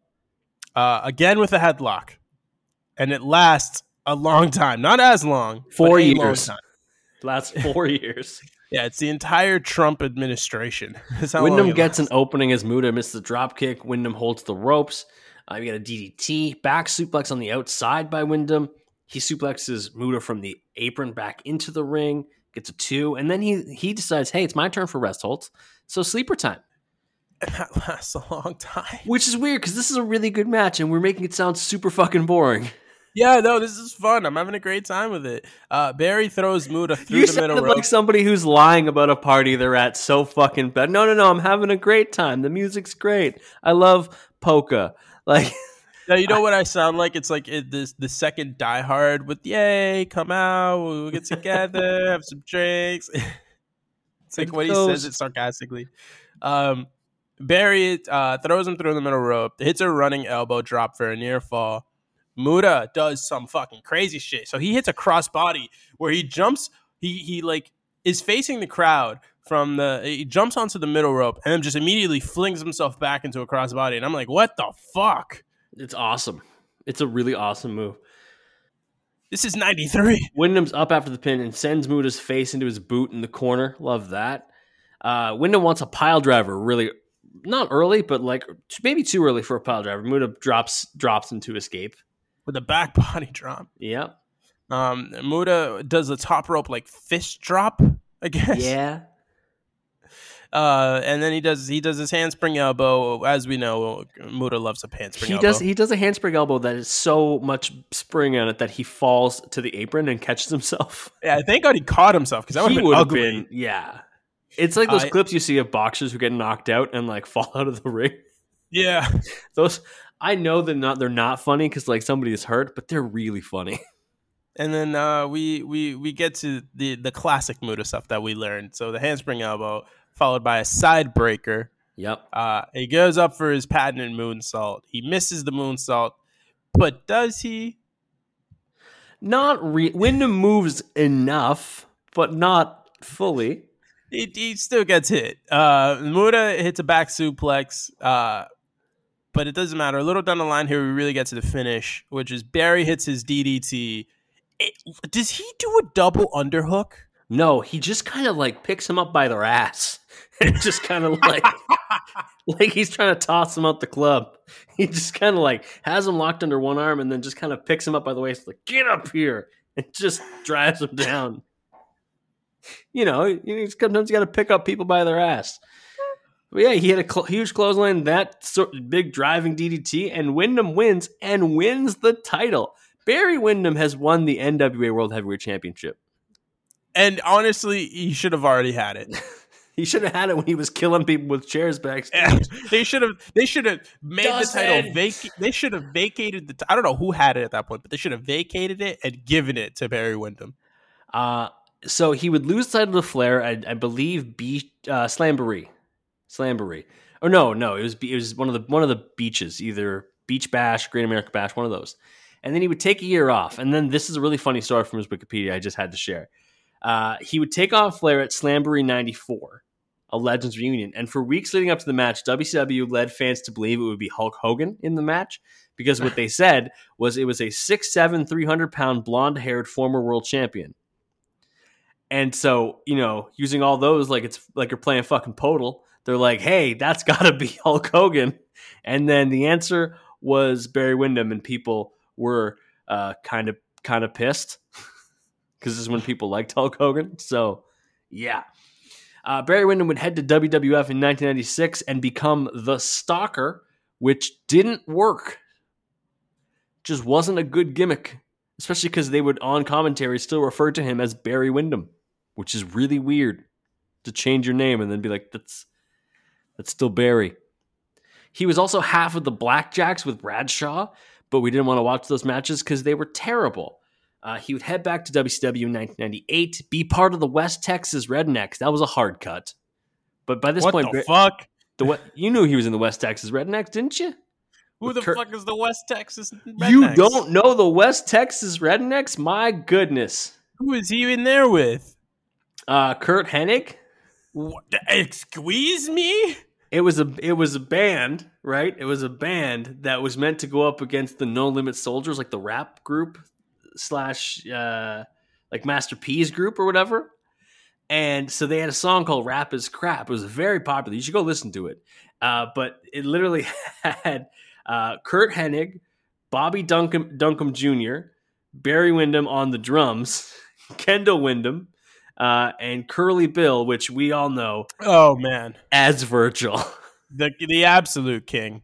Speaker 2: Uh, again with a headlock, and it lasts a long time. Not as long,
Speaker 1: Four
Speaker 2: but a
Speaker 1: years.
Speaker 2: long time.
Speaker 1: Last four years.
Speaker 2: Yeah, it's the entire Trump administration. That's how long
Speaker 1: Windham
Speaker 2: it
Speaker 1: gets
Speaker 2: lasts.
Speaker 1: an opening as Muta misses the drop kick. Windham holds the ropes. Uh, you get a D D T. Back suplex on the outside by Windham. He suplexes Muta from the apron back into the ring. Gets a two. And then he he decides, hey, it's my turn for rest holds. So sleeper time.
Speaker 2: And that lasts a long time.
Speaker 1: Which is weird because this is a really good match and we're making it sound super fucking boring.
Speaker 2: Yeah, no, this is fun. I'm having a great time with it. Uh, Barry throws Muta through
Speaker 1: You
Speaker 2: the middle
Speaker 1: sounded
Speaker 2: rope.
Speaker 1: like somebody who's lying about a party they're at so fucking bad. No, no, no. I'm having a great time. The music's great. I love polka. Like,
Speaker 2: Now, you know what I sound like? It's like it, this the second Die Hard with "Yay, come out, we'll get together, have some drinks." It's like
Speaker 1: It
Speaker 2: what he
Speaker 1: goes-
Speaker 2: says it sarcastically. Um, Barry uh, throws him through the middle rope, hits a running elbow drop for a near fall. Muta does some fucking crazy shit. So he hits a crossbody where he jumps. He he like is facing the crowd from the. He jumps onto the middle rope and then just immediately flings himself back into a crossbody. And I'm like, what the fuck?
Speaker 1: it's awesome. It's a really awesome move.
Speaker 2: This is ninety-three.
Speaker 1: Wyndham's up after the pin and sends Muta's face into his boot in the corner. Love that. Uh, Wyndham wants a pile driver really, not early, but like maybe too early for a pile driver. Muta drops drops him to escape.
Speaker 2: With a back body drop.
Speaker 1: Yep.
Speaker 2: Um, Muta does a top rope like fist drop, I guess.
Speaker 1: Yeah.
Speaker 2: Uh, and then he does he does his handspring elbow. As we know, Muta loves a handspring
Speaker 1: He
Speaker 2: elbow.
Speaker 1: does he does a handspring elbow that is so much spring on it that he falls to the apron and catches himself.
Speaker 2: Yeah, thank God he caught himself because that would
Speaker 1: He
Speaker 2: have been
Speaker 1: would have
Speaker 2: ugly.
Speaker 1: been, yeah. It's like those
Speaker 2: I-
Speaker 1: clips you see of boxers who get knocked out and like fall out of the ring.
Speaker 2: Yeah,
Speaker 1: Those I know they're not they're not funny because like somebody is hurt, but they're really funny.
Speaker 2: And then uh, we we we get to the the classic Muta stuff that we learned. So the handspring elbow followed by a side breaker.
Speaker 1: Yep.
Speaker 2: Uh, he goes up for his patented moonsault. He misses the moonsault, but does he?
Speaker 1: Not re- Wyndham moves enough, but not fully.
Speaker 2: He, he still gets hit. Uh, Muta hits a back suplex, uh, but it doesn't matter. A little down the line here, we really get to the finish, which is Barry hits his D D T. It, does he do a double underhook?
Speaker 1: No, he just kind of like picks him up by their ass and just kind of like like he's trying to toss him out the club. He just kind of like has him locked under one arm and then just kind of picks him up by the waist, like get up here, and just drives him down. You know, you sometimes you got to pick up people by their ass. But yeah, he had a cl- huge clothesline, that sort of big driving D D T, and Wyndham wins and wins the title. Barry Windham has won the N W A World Heavyweight Championship.
Speaker 2: And honestly, he should have already had it.
Speaker 1: He should have had it when he was killing people with chairs backstage.
Speaker 2: Yeah, they should have. They should have made Dustin. the title vac- They should have vacated the. T- I don't know who had it at that point, but they should have vacated it and given it to Barry Windham.
Speaker 1: Uh so he would lose the title to Flair, I, I believe. Be uh, Slamboree, Slamboree, or no, no, it was it was one of the one of the beaches, either Beach Bash, Great American Bash, one of those. And then he would take a year off. And then this is a really funny story from his Wikipedia I just had to share. Uh, he would take on Flair at Slamboree ninety-four, a Legends reunion. And for weeks leading up to the match, W C W led fans to believe it would be Hulk Hogan in the match because what they said was it was a six seven, three hundred pound blonde-haired former world champion. And so, you know, using all those like it's like you're playing fucking Podal, they're like, hey, that's got to be Hulk Hogan. And then the answer was Barry Windham, and people were uh, kind of kind of pissed because this is when people liked Hulk Hogan. So, yeah. Uh, Barry Windham would head to W W F in nineteen ninety-six and become the Stalker, which didn't work. Just wasn't a good gimmick, especially because they would, on commentary, still refer to him as Barry Windham, which is really weird to change your name and then be like, that's that's still Barry. He was also half of the Blackjacks with Bradshaw, but we didn't want to watch those matches because they were terrible. Uh, he would head back to W C W in nineteen ninety-eight, be part of the West Texas Rednecks. That was a hard cut. But by this
Speaker 2: what
Speaker 1: point...
Speaker 2: What the fuck?
Speaker 1: The, you knew he was in the West Texas Rednecks, didn't you?
Speaker 2: Who
Speaker 1: With
Speaker 2: the
Speaker 1: Kurt...
Speaker 2: fuck is the West Texas Rednecks?
Speaker 1: You don't know the West Texas Rednecks? My goodness.
Speaker 2: Who is he in there with?
Speaker 1: Uh, Kurt Hennig.
Speaker 2: What? Excuse me?
Speaker 1: It was a it was a band, right? It was a band that was meant to go up against the No Limit Soldiers, like the rap group slash uh, like Master P's group or whatever. And so they had a song called "Rap Is Crap." It was very popular. You should go listen to it. Uh, but it literally had uh, Kurt Hennig, Bobby Duncombe, Duncombe Junior, Barry Windham on the drums, Kendall Windham, Uh, and Curly Bill, which we all know,
Speaker 2: oh man,
Speaker 1: as Virgil,
Speaker 2: the the absolute king.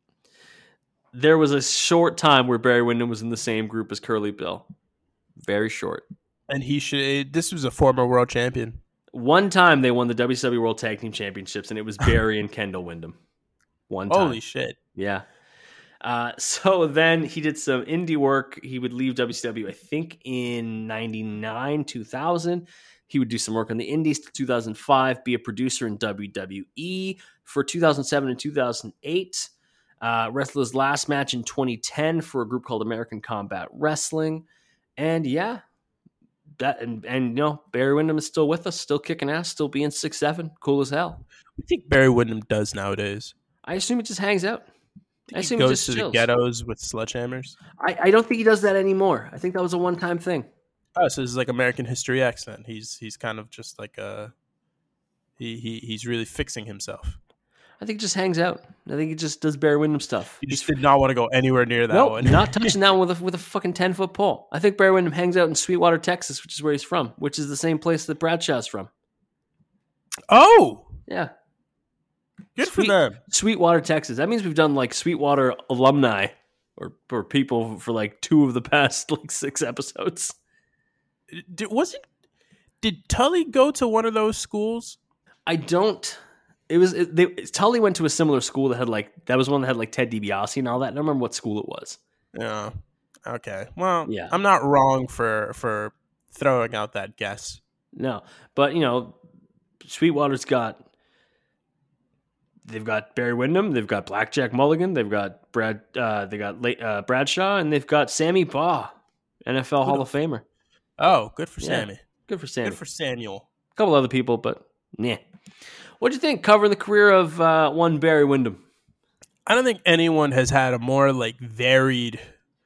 Speaker 1: There was a short time where Barry Windham was in the same group as Curly Bill, very short.
Speaker 2: And he should. This was a former world champion.
Speaker 1: One time they won the W C W World Tag Team Championships, and it was Barry and Kendall Windham. One time,
Speaker 2: holy shit,
Speaker 1: yeah. Uh, so then he did some indie work. He would leave W C W, I think, in ninety-nine, two thousand. He would do some work on the indies till two thousand five, be a producer in W W E for two thousand seven and two thousand eight. Uh, wrestled his last match in twenty ten for a group called American Combat Wrestling. And yeah, that and, and you know, Barry Windham is still with us, still kicking ass, still being six seven, cool as hell.
Speaker 2: What do you think Barry Windham does nowadays?
Speaker 1: I assume he just hangs out.
Speaker 2: I, I assume he goes he to chills. the ghettos with sledgehammers.
Speaker 1: I, I don't think he does that anymore. I think that was a one-time thing.
Speaker 2: Oh, so this is like American History X then. He's he's kind of just like a he he he's really fixing himself.
Speaker 1: I think he just hangs out. I think he just does Barry Windham stuff.
Speaker 2: He just did not want to go anywhere near that
Speaker 1: nope,
Speaker 2: one.
Speaker 1: Not touching that one with a with a fucking ten foot pole. I think Barry Windham hangs out in Sweetwater, Texas, which is where he's from, which is the same place that Bradshaw's from.
Speaker 2: Oh,
Speaker 1: yeah.
Speaker 2: Good
Speaker 1: Sweet,
Speaker 2: for them.
Speaker 1: Sweetwater, Texas. That means we've done like Sweetwater alumni or or people for like two of the past like six episodes.
Speaker 2: Did, was it? Did Tully go to one of those schools?
Speaker 1: I don't. It was it, they, Tully went to a similar school that had like that was one that had like Ted DiBiase and all that. I don't remember what school it was.
Speaker 2: Yeah. Okay. Well,
Speaker 1: Yeah.
Speaker 2: I'm not wrong for for throwing out that guess.
Speaker 1: No, but you know, Sweetwater's got. They've got Barry Windham, they've got Blackjack Mulligan, they've got Brad, uh, they got uh, Bradshaw, and they've got Sammy Baugh, N F L good Hall of Famer.
Speaker 2: Oh, good for
Speaker 1: yeah,
Speaker 2: Sammy.
Speaker 1: Good for Sammy.
Speaker 2: Good for Samuel.
Speaker 1: A couple other people, but yeah. What'd you think covering the career of uh, one Barry Windham?
Speaker 2: I don't think anyone has had a more like varied,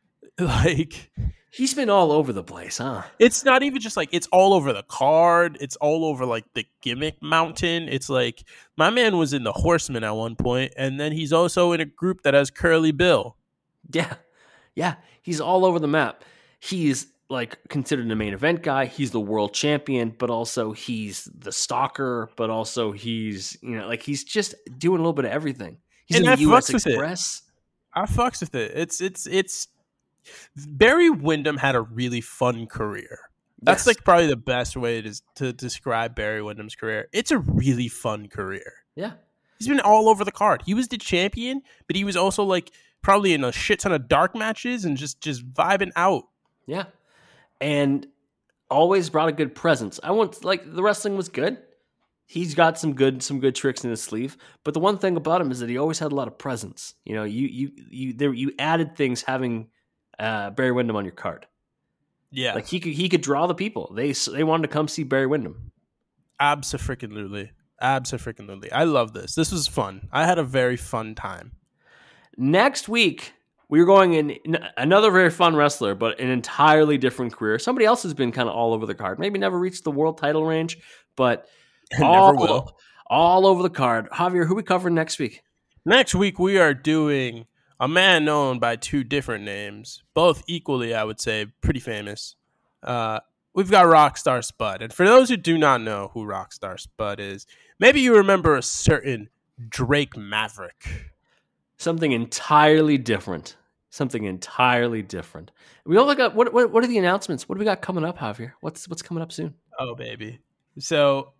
Speaker 2: like.
Speaker 1: He's been all over the place, huh?
Speaker 2: It's not even just like it's all over the card. It's all over like the gimmick mountain. It's like my man was in the Horsemen at one point, and then he's also in a group that has Curly Bill.
Speaker 1: Yeah. Yeah. He's all over the map. He's like considered a main event guy. He's the world champion, but also he's the stalker, but also he's, you know, like he's just doing a little bit of everything. He's
Speaker 2: and
Speaker 1: in
Speaker 2: I
Speaker 1: the U S
Speaker 2: fucks with
Speaker 1: Express.
Speaker 2: It. I fucks with it. It's, it's, it's, Barry Windham had a really fun career. That's yes. like probably the best way to, to describe Barry Windham's career. It's a really fun career.
Speaker 1: Yeah.
Speaker 2: He's been all over the card. He was the champion, but he was also like probably in a shit ton of dark matches and just, just vibing out.
Speaker 1: Yeah. And always brought a good presence. I want like the wrestling was good. He's got some good some good tricks in his sleeve. But the one thing about him is that he always had a lot of presence. You know, you you you there you added things having Uh, Barry Windham on your card.
Speaker 2: Yeah.
Speaker 1: Like he could he could draw the people. They they wanted to come see Barry Windham.
Speaker 2: Abso-freaking-lutely. Abso-freaking-lutely. I love this. This was fun. I had a very fun time.
Speaker 1: Next week, we're going in another very fun wrestler, but an entirely different career. Somebody else has been kind of all over the card. Maybe never reached the world title range, but all,
Speaker 2: never will.
Speaker 1: all over the card. Javier, who we covering next week?
Speaker 2: Next week, we are doing a man known by two different names, both equally, I would say, pretty famous. Uh, we've got Rockstar Spud. And for those who do not know who Rockstar Spud is, maybe you remember a certain Drake Maverick.
Speaker 1: Something entirely different. Something entirely different. We all got what, what? What are the announcements? What do we got coming up, Javier? What's what's coming up soon?
Speaker 2: Oh, baby. So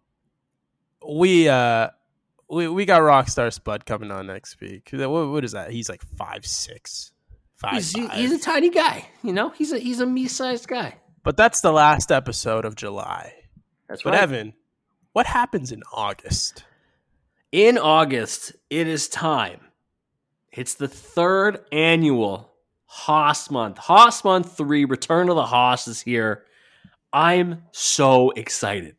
Speaker 2: we uh we we got Rockstar Spud coming on next week. What, what is that? He's like five six, five
Speaker 1: he's,
Speaker 2: five.
Speaker 1: He's a tiny guy. You know, he's a he's a me-sized guy.
Speaker 2: But that's the last episode of July.
Speaker 1: That's
Speaker 2: but
Speaker 1: right.
Speaker 2: Evan, what happens in August?
Speaker 1: In August, it is time. It's the third annual Haas Month. Haas Month three, Return of the Haas is here. I'm so excited.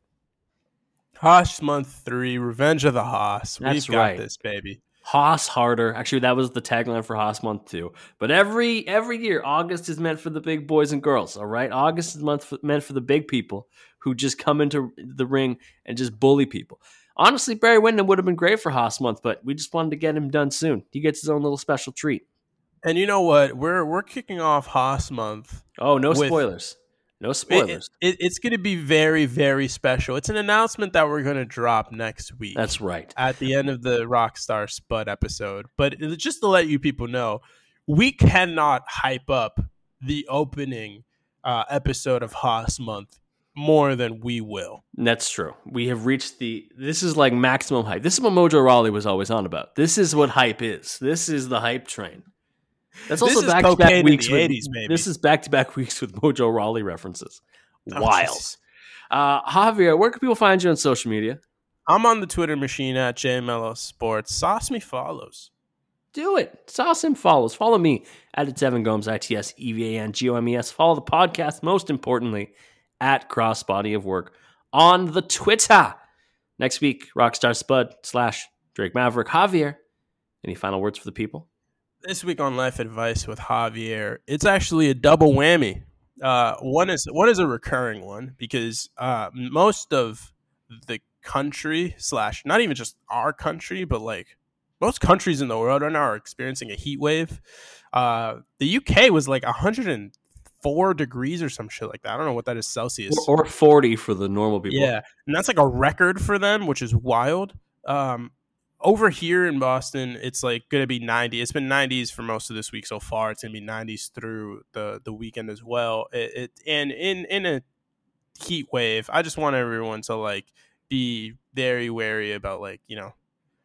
Speaker 2: Haas Month three, Revenge of the Haas.
Speaker 1: That's
Speaker 2: We've got
Speaker 1: right.
Speaker 2: this, baby.
Speaker 1: Haas harder. Actually, that was the tagline for Haas Month two. But every every year, August is meant for the big boys and girls, all right? August is month for, meant for the big people who just come into the ring and just bully people. Honestly, Barry Windham would have been great for Haas Month, but we just wanted to get him done soon. He gets his own little special treat.
Speaker 2: And you know what? We're we're kicking off Haas Month.
Speaker 1: Oh, no
Speaker 2: with,
Speaker 1: spoilers. No spoilers.
Speaker 2: It, it, it's going to be very, very special. It's an announcement that we're going to drop next week.
Speaker 1: That's right.
Speaker 2: At the end of the Rockstar Spud episode. But just to let you people know, we cannot hype up the opening uh, episode of Haas Month more than we will.
Speaker 1: That's true. We have reached the, this is like maximum hype. This is what Mojo Rawley was always on about. This is what hype is. This is the hype train. That's also back to back weeks with, eighties, baby. This is back to back weeks with Mojo Rawley references. Wild. Oh, uh, Javier, where can people find you on social media?
Speaker 2: I'm on the Twitter machine at J M L O Sports. Sauce me follows.
Speaker 1: Do it. Sauce him follows. Follow me at It's Evan Gomes, I T S E V A N G O M E S. Follow the podcast, most importantly, at Crossbody of Work on the Twitter. Next week, Rockstar Spud slash Drake Maverick. Javier, any final words for the people?
Speaker 2: This week on Life Advice with Javier, it's actually a double whammy. Uh, one is one is a recurring one because uh, most of the country slash not even just our country, but like most countries in the world right now are experiencing a heat wave. Uh, the U K was like one hundred four degrees or some shit like that. I don't know what that is Celsius.
Speaker 1: Or, or forty for the normal people.
Speaker 2: Yeah, and that's like a record for them, which is wild. Um, Over here in Boston, it's like going to be ninety. It's been nineties for most of this week so far. It's going to be nineties through the, the weekend as well. It, it and in in a heat wave, I just want everyone to like be very wary about like, you know,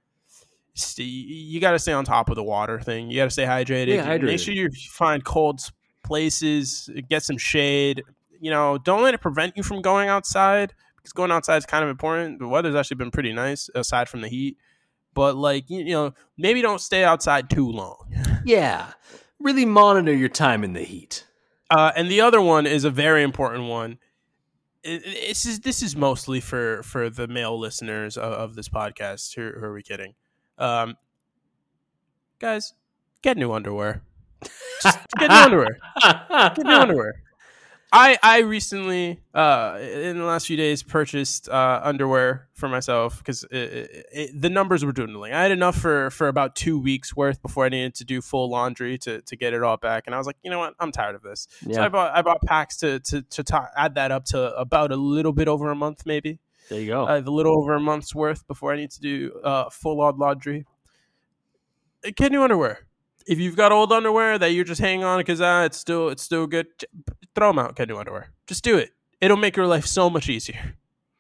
Speaker 2: st- you got to stay on top of the water thing. You got to stay hydrated.
Speaker 1: Yeah, hydrated.
Speaker 2: Make sure you find cold places, get some shade. You know, don't let it prevent you from going outside, because going outside is kind of important. The weather's actually been pretty nice aside from the heat. But, like, you know, maybe don't stay outside too long.
Speaker 1: Yeah. Really monitor your time in the heat.
Speaker 2: Uh, and the other one is a very important one. It, this is this is mostly for, for the male listeners of, of this podcast. Who, who are we kidding? Um, guys, get new underwear. Just get new underwear. Get new underwear. I I recently, uh, in the last few days, purchased uh, underwear for myself because the numbers were dwindling. I had enough for, for about two weeks worth before I needed to do full laundry to, to get it all back. And I was like, you know what? I'm tired of this. Yeah. So I bought I bought packs to to to ta- add that up to about a little bit over a month, maybe.
Speaker 1: There you go.
Speaker 2: Uh, a little over a month's worth before I need to do uh, full on laundry. Get new underwear. If you've got old underwear that you're just hanging on because uh, it's still it's still good, throw them out. Get new underwear. Just do it. It'll make your life so much easier.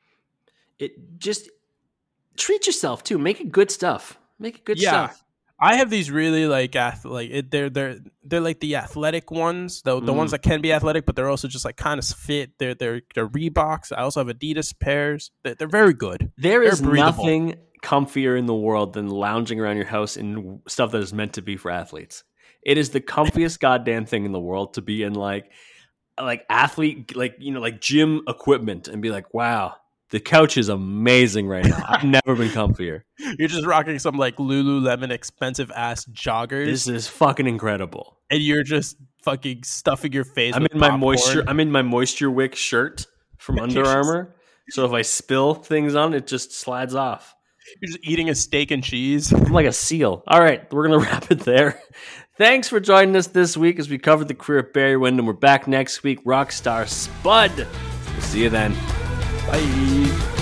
Speaker 1: It just treat yourself too. Make it good stuff. Make it good
Speaker 2: yeah.
Speaker 1: stuff.
Speaker 2: I have these really like ath- like it, they're they're they're like the athletic ones, the the mm. ones that can be athletic, but they're also just like kind of fit. They're they're they're Reeboks. I also have Adidas pairs. They're, they're very good.
Speaker 1: There
Speaker 2: they're
Speaker 1: is breathable. Nothing comfier in the world than lounging around your house in stuff that is meant to be for athletes. It is the comfiest goddamn thing in the world to be in like like athlete like you know like gym equipment and be like, wow, the couch is amazing right now. I've never been comfier.
Speaker 2: You're just rocking some like Lululemon expensive ass joggers.
Speaker 1: This is fucking incredible.
Speaker 2: And you're just fucking stuffing your face.
Speaker 1: I'm
Speaker 2: with
Speaker 1: in my
Speaker 2: popcorn.
Speaker 1: moisture. I'm in my Moisture Wick shirt from Under Armour. So if I spill things on it, just slides off.
Speaker 2: You're just eating a steak and cheese.
Speaker 1: I'm like a seal. All right, we're going to wrap it there. Thanks for joining us this week as we covered the career of Barry Windham. We're back next week. Rockstar Spud. We'll see you then.
Speaker 2: Bye.